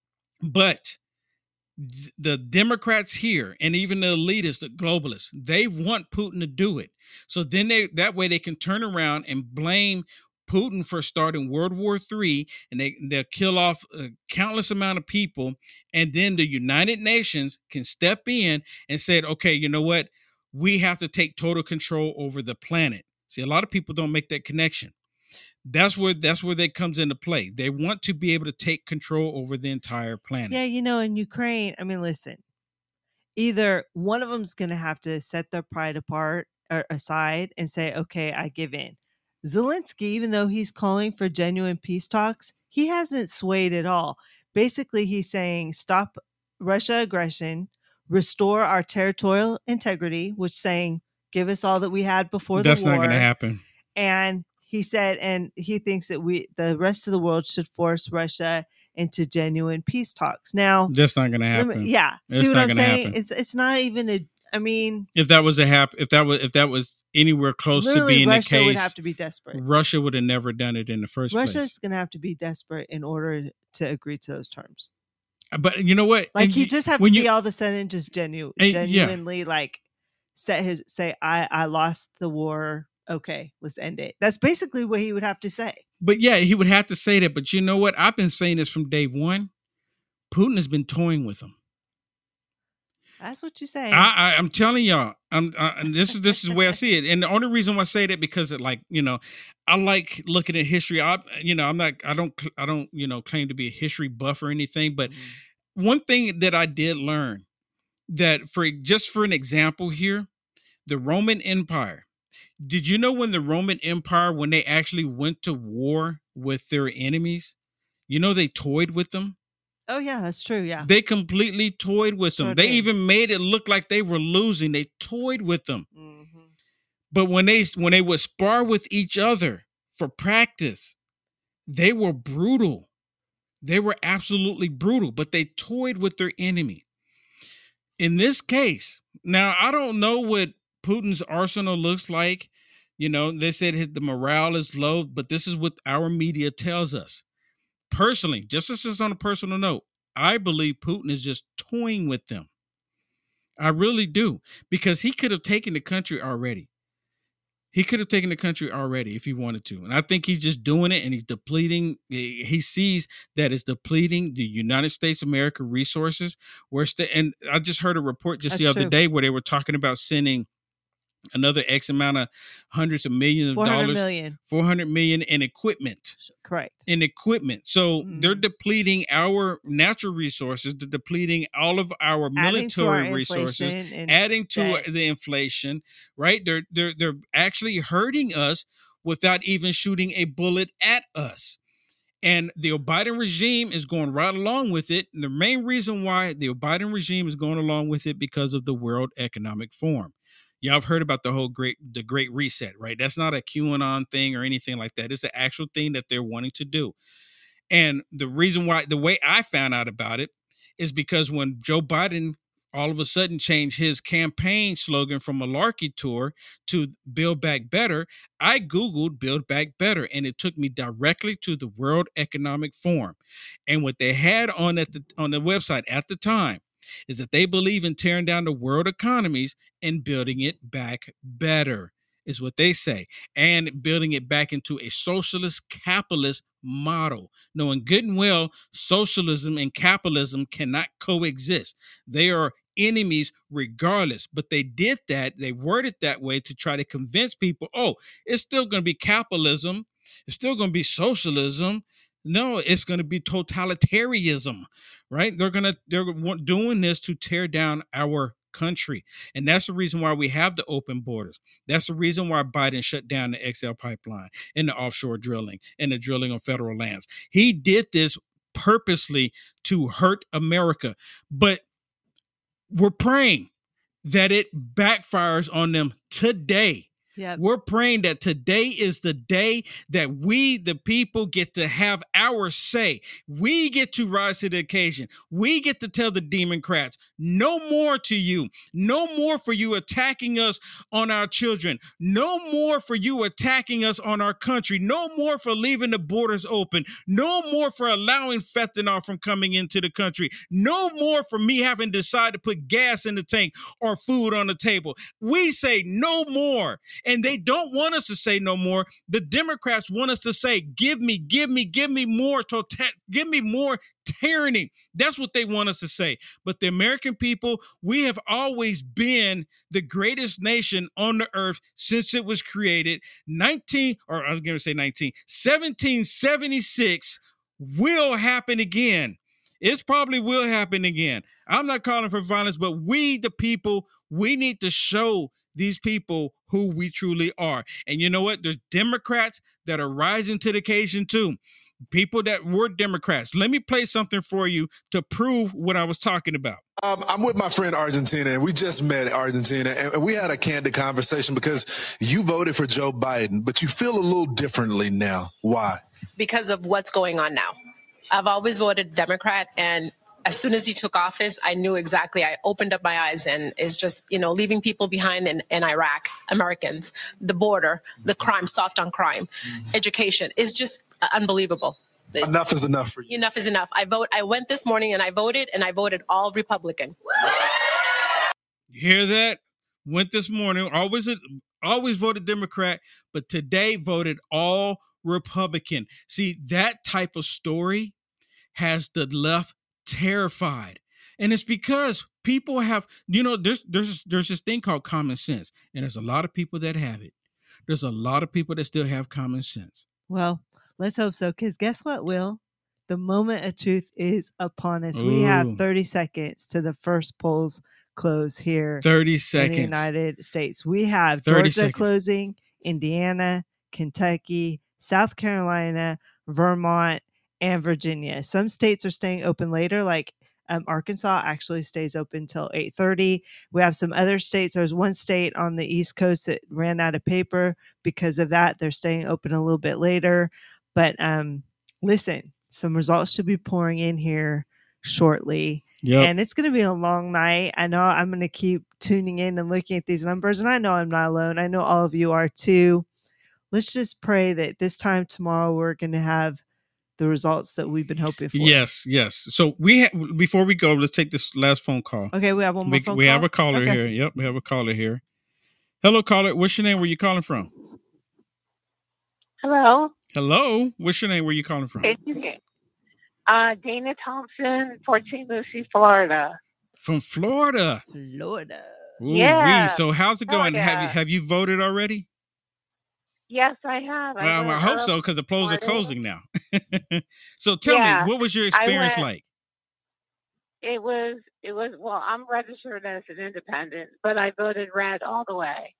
But th- the Democrats here and even the elitists, the globalists, they want Putin to do it. So then they that way they can turn around and blame Putin for starting World War Three, and they, they'll kill off a countless amount of people. And then the United Nations can step in and say, okay, you know what? We have to take total control over the planet. See, a lot of people don't make that connection. That's where that's where that comes into play. They want to be able to take control over the entire planet. Yeah, you know, in Ukraine, I mean, listen, either one of them's going to have to set their pride apart or aside and say, okay, I give in. Zelensky, even though he's calling for genuine peace talks, he hasn't swayed at all. Basically, he's saying stop Russia aggression, restore our territorial integrity, which saying give us all that we had before That's the war. not going to happen. And he said, and he thinks that we, the rest of the world, should force Russia into genuine peace talks. Now, that's not going to let happen. me- yeah, It's see what not I'm gonna saying? happen. It's it's not even a. I mean, If that was a hap- if that was if that was anywhere close to literally, being Russia the case, would have to be desperate. Russia would have never done it in the first Russia's place. going to have to be desperate in order to agree to those terms. But you know what? Like And he you- just have to when be you- all of a sudden just genu- And- yeah. genuinely like set his say I I lost the war. Okay, let's end it. That's basically what he would have to say. But yeah, he would have to say that. But you know what? I've been saying this from day one. Putin has been toying with him. That's what you say. I, I, I'm telling y'all, I'm, uh, and this is this is the way I see it. And the only reason why I say that because it, like, you know, I like looking at history. I, you know, I'm not, I don't, I don't, you know, claim to be a history buff or anything. But one thing that I did learn that for just for an example here, the Roman Empire, Did you know when the Roman Empire, when they actually went to war with their enemies, you know, they toyed with them? Oh, yeah, that's true. Yeah. They completely toyed with Sure them. They did. even made it look like they were losing. They toyed with them. Mm-hmm. But when they when they would spar with each other for practice, they were brutal. They were absolutely brutal, but they toyed with their enemy. In this case, now I don't know what Putin's arsenal looks like. You know, they said his, the morale is low, but this is what our media tells us. Personally, just as it's on a personal note, I believe Putin is just toying with them. I really do, because he could have taken the country already. He could have taken the country already if he wanted to. And I think he's just doing it, and he's depleting. He sees that it's depleting the United States of America resources. Where st- and I just heard a report just That's the other true. day where they were talking about sending another X amount of hundreds of millions of four hundred dollars, million. four hundred million in equipment. Correct. In equipment. So Mhm. they're depleting our natural resources, they're depleting all of our Adding to our military resources, inflation and adding to debt. the inflation, right? They're they're they're actually hurting us without even shooting a bullet at us. And the Biden regime is going right along with it. And the main reason why the Biden regime is going along with it because of the World Economic Forum. Y'all have heard about the whole great the Great Reset, right? That's not a QAnon thing or anything like that. It's an actual thing that they're wanting to do. And the reason why, the way I found out about it is because when Joe Biden all of a sudden changed his campaign slogan from Malarkey Tour to Build Back Better, I Googled Build Back Better, and it took me directly to the World Economic Forum. And what they had on at the on the website at the time is that they believe in tearing down the world economies and building it back better, is what they say, and building it back into a socialist capitalist model, knowing good and well socialism and capitalism cannot coexist. They are enemies regardless, but they did that, they worded that way to try to convince people, oh, it's still going to be capitalism, it's still going to be socialism. No, it's going to be totalitarianism, right? They're going to, they're doing this to tear down our country. And that's the reason why we have the open borders. That's the reason why Biden shut down the X L pipeline and the offshore drilling and the drilling on federal lands. He did this purposely to hurt America, but we're praying that it backfires on them today. Yep. We're praying that today is the day that we, the people, get to have our say. We get to rise to the occasion. We get to tell the Democrats, no more to you. No more for you attacking us on our children. No more for you attacking us on our country. No more for leaving the borders open. No more for allowing fentanyl from coming into the country. No more for me having decided to put gas in the tank or food on the table. We say no more. And they don't want us to say no more. The Democrats want us to say, give me, give me, give me more, tota- give me more tyranny. That's what they want us to say. But the American people, we have always been the greatest nation on the earth since it was created. nineteen, or I'm going to say nineteen, seventeen seventy-six will happen again. It probably will happen again. I'm not calling for violence, but we, the people, we need to show these people who we truly are. And you know what? There's Democrats that are rising to the occasion too. People that were Democrats. Let me play something for you to prove what I was talking about. Um, I'm with my friend Argentina, and we just met Argentina, and we had a candid conversation because you voted for Joe Biden, but you feel a little differently now. Why? Because of what's going on now. I've always voted Democrat, and as soon as he took office, I knew exactly. I opened up my eyes, and it's just, you know, leaving people behind in, in Iraq, Americans, the border, the crime, soft on crime, mm-hmm. education is just unbelievable. Enough is enough for you. Enough is enough. I vote. I went this morning and I voted, and I voted all Republican. You hear that? Went this morning, always, always voted Democrat, but today voted all Republican. See, that type of story has the left terrified. And it's because people have, you know, there's there's there's this thing called common sense. And there's a lot of people that have it. There's a lot of people that still have common sense. Well, let's hope so. Because guess what, Will? The moment of truth is upon us. Ooh. We have thirty seconds to the first polls close here. thirty seconds. In the United States. We have Georgia seconds. Closing Indiana, Kentucky, South Carolina, Vermont, and Virginia. Some states are staying open later, like um, Arkansas actually stays open till eight thirty. We have some other states. There's one state on the East Coast that ran out of paper. Because of that, they're staying open a little bit later. But um, listen, some results should be pouring in here shortly. Yep. And it's going to be a long night. I know I'm going to keep tuning in and looking at these numbers. And I know I'm not alone. I know all of you are too. Let's just pray that this time tomorrow we're going to have the results that we've been hoping for. Yes, yes. So we ha- before we go, let's take this last phone call. Okay, we have one more we, phone we call? have a caller Okay. here. Yep, we have a caller here. Hello, caller. What's your name? Where you calling from? Hello. Hello. What's your name? Where you calling from? It's uh, Dana Thompson, Port Saint Lucie, Florida. From Florida. Florida. Ooh-wee. Yeah. So how's it going? Florida. Have you have you voted already? Yes, I have. I Well, I, went hope up so because the polls are Florida. closing now. So tell Yeah, me, what was your I experience went- like? It was, it was, well, I'm registered as an independent, but I voted red all the way.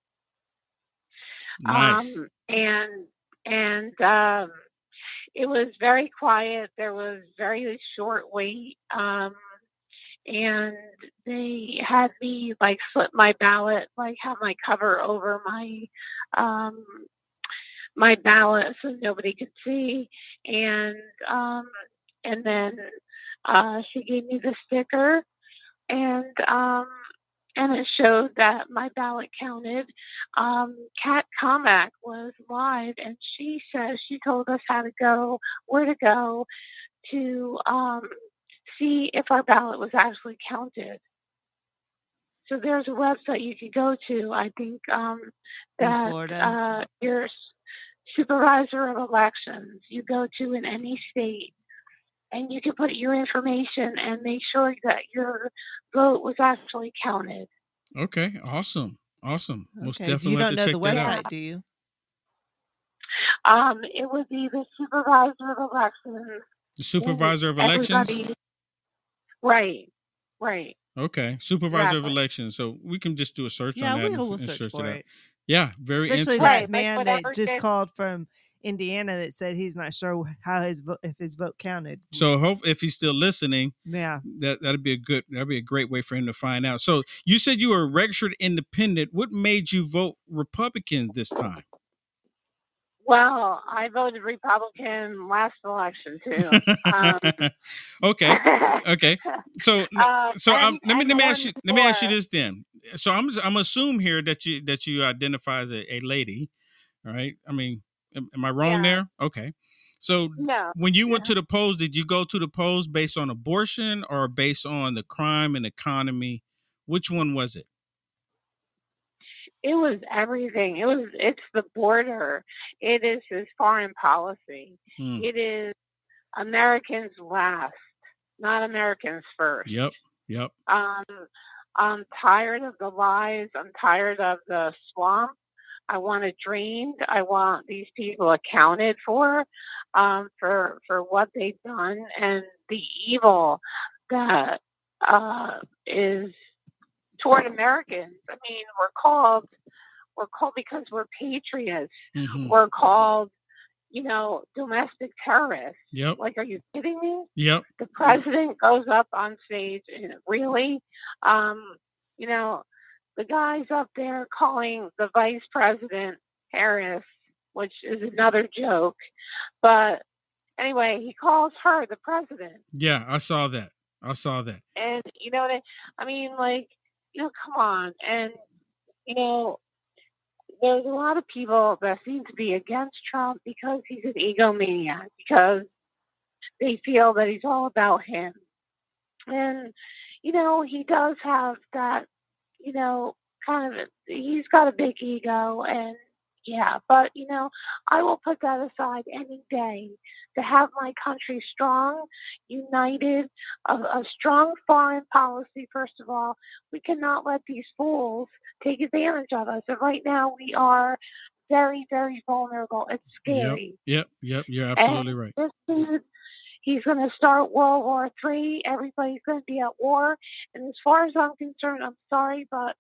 Nice. Um, and, and, um, it was very quiet. There was very short wait. Um, and they had me like flip my ballot, like have my cover over my, um, my ballot so nobody could see. And, um, and then, uh, she gave me the sticker and, um, and it showed that my ballot counted. Um, Kat Comack was live and she says she told us how to go, where to go to, um, see if our ballot was actually counted. So there's a website you can go to, I think, um, In that Florida? uh, your s- supervisor of elections, you go to in any state, and you can put your information and make sure that your vote was actually counted. Okay, awesome, awesome. Most Okay. definitely You have don't to know check the that website, out. do you? Um, it would be the supervisor of elections. The supervisor of and elections. everybody- Right, right. Okay, supervisor of Exactly. elections. So we can just do a search Yeah, on that we and, will and search search for it out. it. Yeah, very Especially interesting. that Right, like man whatever that just they- called from Indiana that said he's not sure how his vote, if his vote counted. So hope if he's still listening, Yeah. that that'd be a good that'd be a great way for him to find out. So you said you were a registered independent. What made you vote Republican this time? Well, I voted Republican last election too. Um, Okay, okay. So uh, so um, and- let me and let me the ask one you let me ask you before- this then. So I'm I'm assume here that you that you identify as a, a lady, all right? I mean, am, am I wrong there? Okay. So No. when you went to the polls, did you go to the polls based on abortion or based on the crime and economy? Which one was it? It was everything. It was it's the border. It is his foreign policy. Hmm. It is Americans last, not Americans first. Yep, yep. Um, I'm tired of the lies. I'm tired of the swamp. I want it drained. I want these people accounted for, um, for for what they've done and the evil that uh, is toward Americans. I mean, we're called we're called because we're patriots. Mhm. We're called, you know, domestic terrorists. Yep. Like, are you kidding me? Yep. The president goes up on stage and really, um, you know, the guy's up there calling the vice president Harris, which is another joke. But anyway, he calls her the president. Yeah, I saw that. I saw that. And you know what I, I mean, like, you know, come on. And, you know, there's a lot of people that seem to be against Trump because he's an egomaniac, because they feel that he's all about him. And, you know, he does have that, you know, kind of, he's got a big ego. And yeah, but, you know, I will put that aside any day to have my country strong, united, a, a strong foreign policy, first of all. We cannot let these fools take advantage of us. And right now we are very, very vulnerable. It's scary. Yep, yep, yep. You're absolutely And right. this dude, he's going to start World War Three. Everybody's going to be at war. And as far as I'm concerned, I'm sorry, but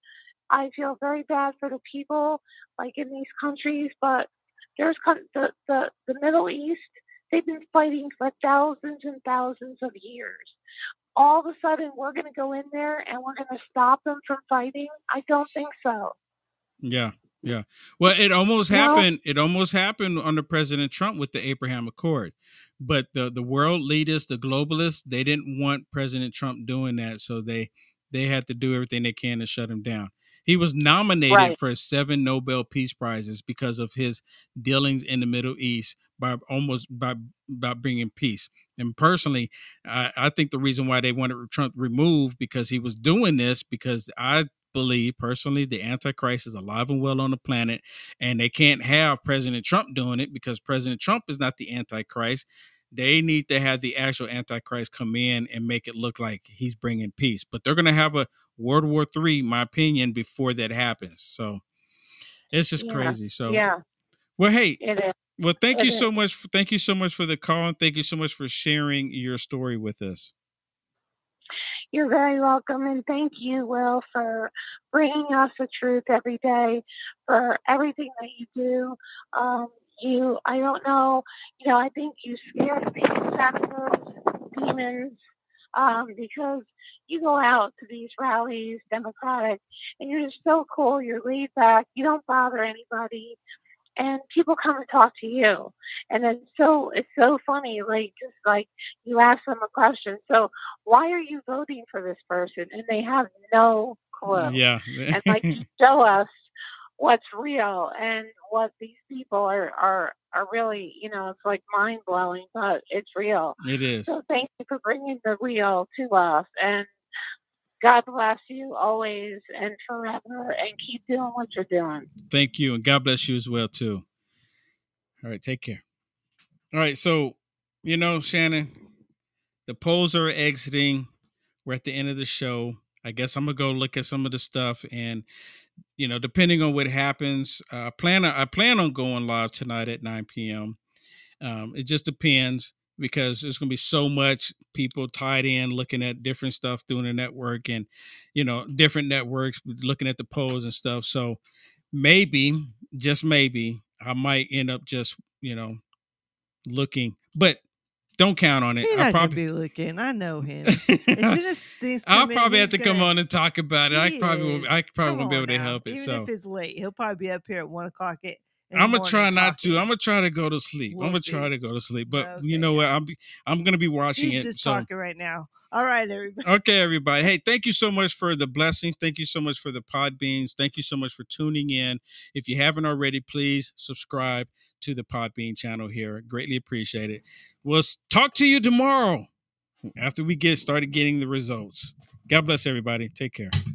I feel very bad for the people, like in these countries, but there's coun- the, the, the Middle East, they've been fighting for thousands and thousands of years. All of a sudden, we're going to go in there and we're going to stop them from fighting? I don't think so. Yeah. Yeah. Well, it almost Well- happened. It almost happened under President Trump with the Abraham Accord. But the, the world leaders, the globalists, they didn't want President Trump doing that. So they they had to do everything they can to shut him down. He was nominated Right. for seven Nobel Peace Prizes because of his dealings in the Middle East by almost by by bringing peace. And personally, I, I think the reason why they wanted Trump removed because he was doing this because I believe personally the Antichrist is alive and well on the planet, and they can't have President Trump doing it because President Trump is not the Antichrist. They need to have the actual Antichrist come in and make it look like he's bringing peace. But they're going to have a World War Three, my opinion, before that happens. So it's just Yeah. crazy. So Yeah, well, hey, it is. well, thank It you so is. much. For, thank you so much for the call, and thank you so much for sharing your story with us. You're very welcome, and thank you, Will, for bringing us the truth every day, for everything that you do. Um, you, I don't know, you know, I think you scare the sacrifice demons um, because you go out to these rallies, Democratic, and you're just so cool. You're laid back. You don't bother anybody. And people come and talk to you, and it's so it's so funny. Like just like you ask them a question. So why are you voting for this person? And they have no clue. Yeah. And like you show us what's real and what these people are are are really. You know, it's like mind blowing, but it's real. It is. So thank you for bringing the real to us, and God bless you always and forever, and keep doing what you're doing. Thank you, and God bless you as well too. All right, take care. All right, so you know, Shannon, the polls are exiting. We're at the end of the show. I guess I'm gonna go look at some of the stuff, and you know, depending on what happens, uh, I plan I plan on going live tonight at nine p.m. Um, it just depends because there's going to be so much people tied in looking at different stuff doing the network and, you know, different networks looking at the polls and stuff. So maybe, just maybe, I might end up just, you know, looking, but don't count on it. He's I'll not probably gonna be looking. I know him. As soon as things I'll come in, probably have he's to come gonna- on and talk about it. I He probably is. won't, I probably Come won't be able on to now. help it. Even So if it's late, he'll probably be up here at one o'clock. It. I'm gonna try not to. I'm gonna try to go to sleep. We'll I'm gonna see. try to go to sleep. But Okay, you know what? I'm be, I'm gonna be watching He's it. just so talking right now. All right, everybody. okay, everybody. Hey, thank you so much for the blessings. Thank you so much for the pod beans. Thank you so much for tuning in. If you haven't already, please subscribe to the Podbean channel here. Greatly appreciate it. We'll s- talk to you tomorrow after we get started getting the results. God bless everybody. Take care.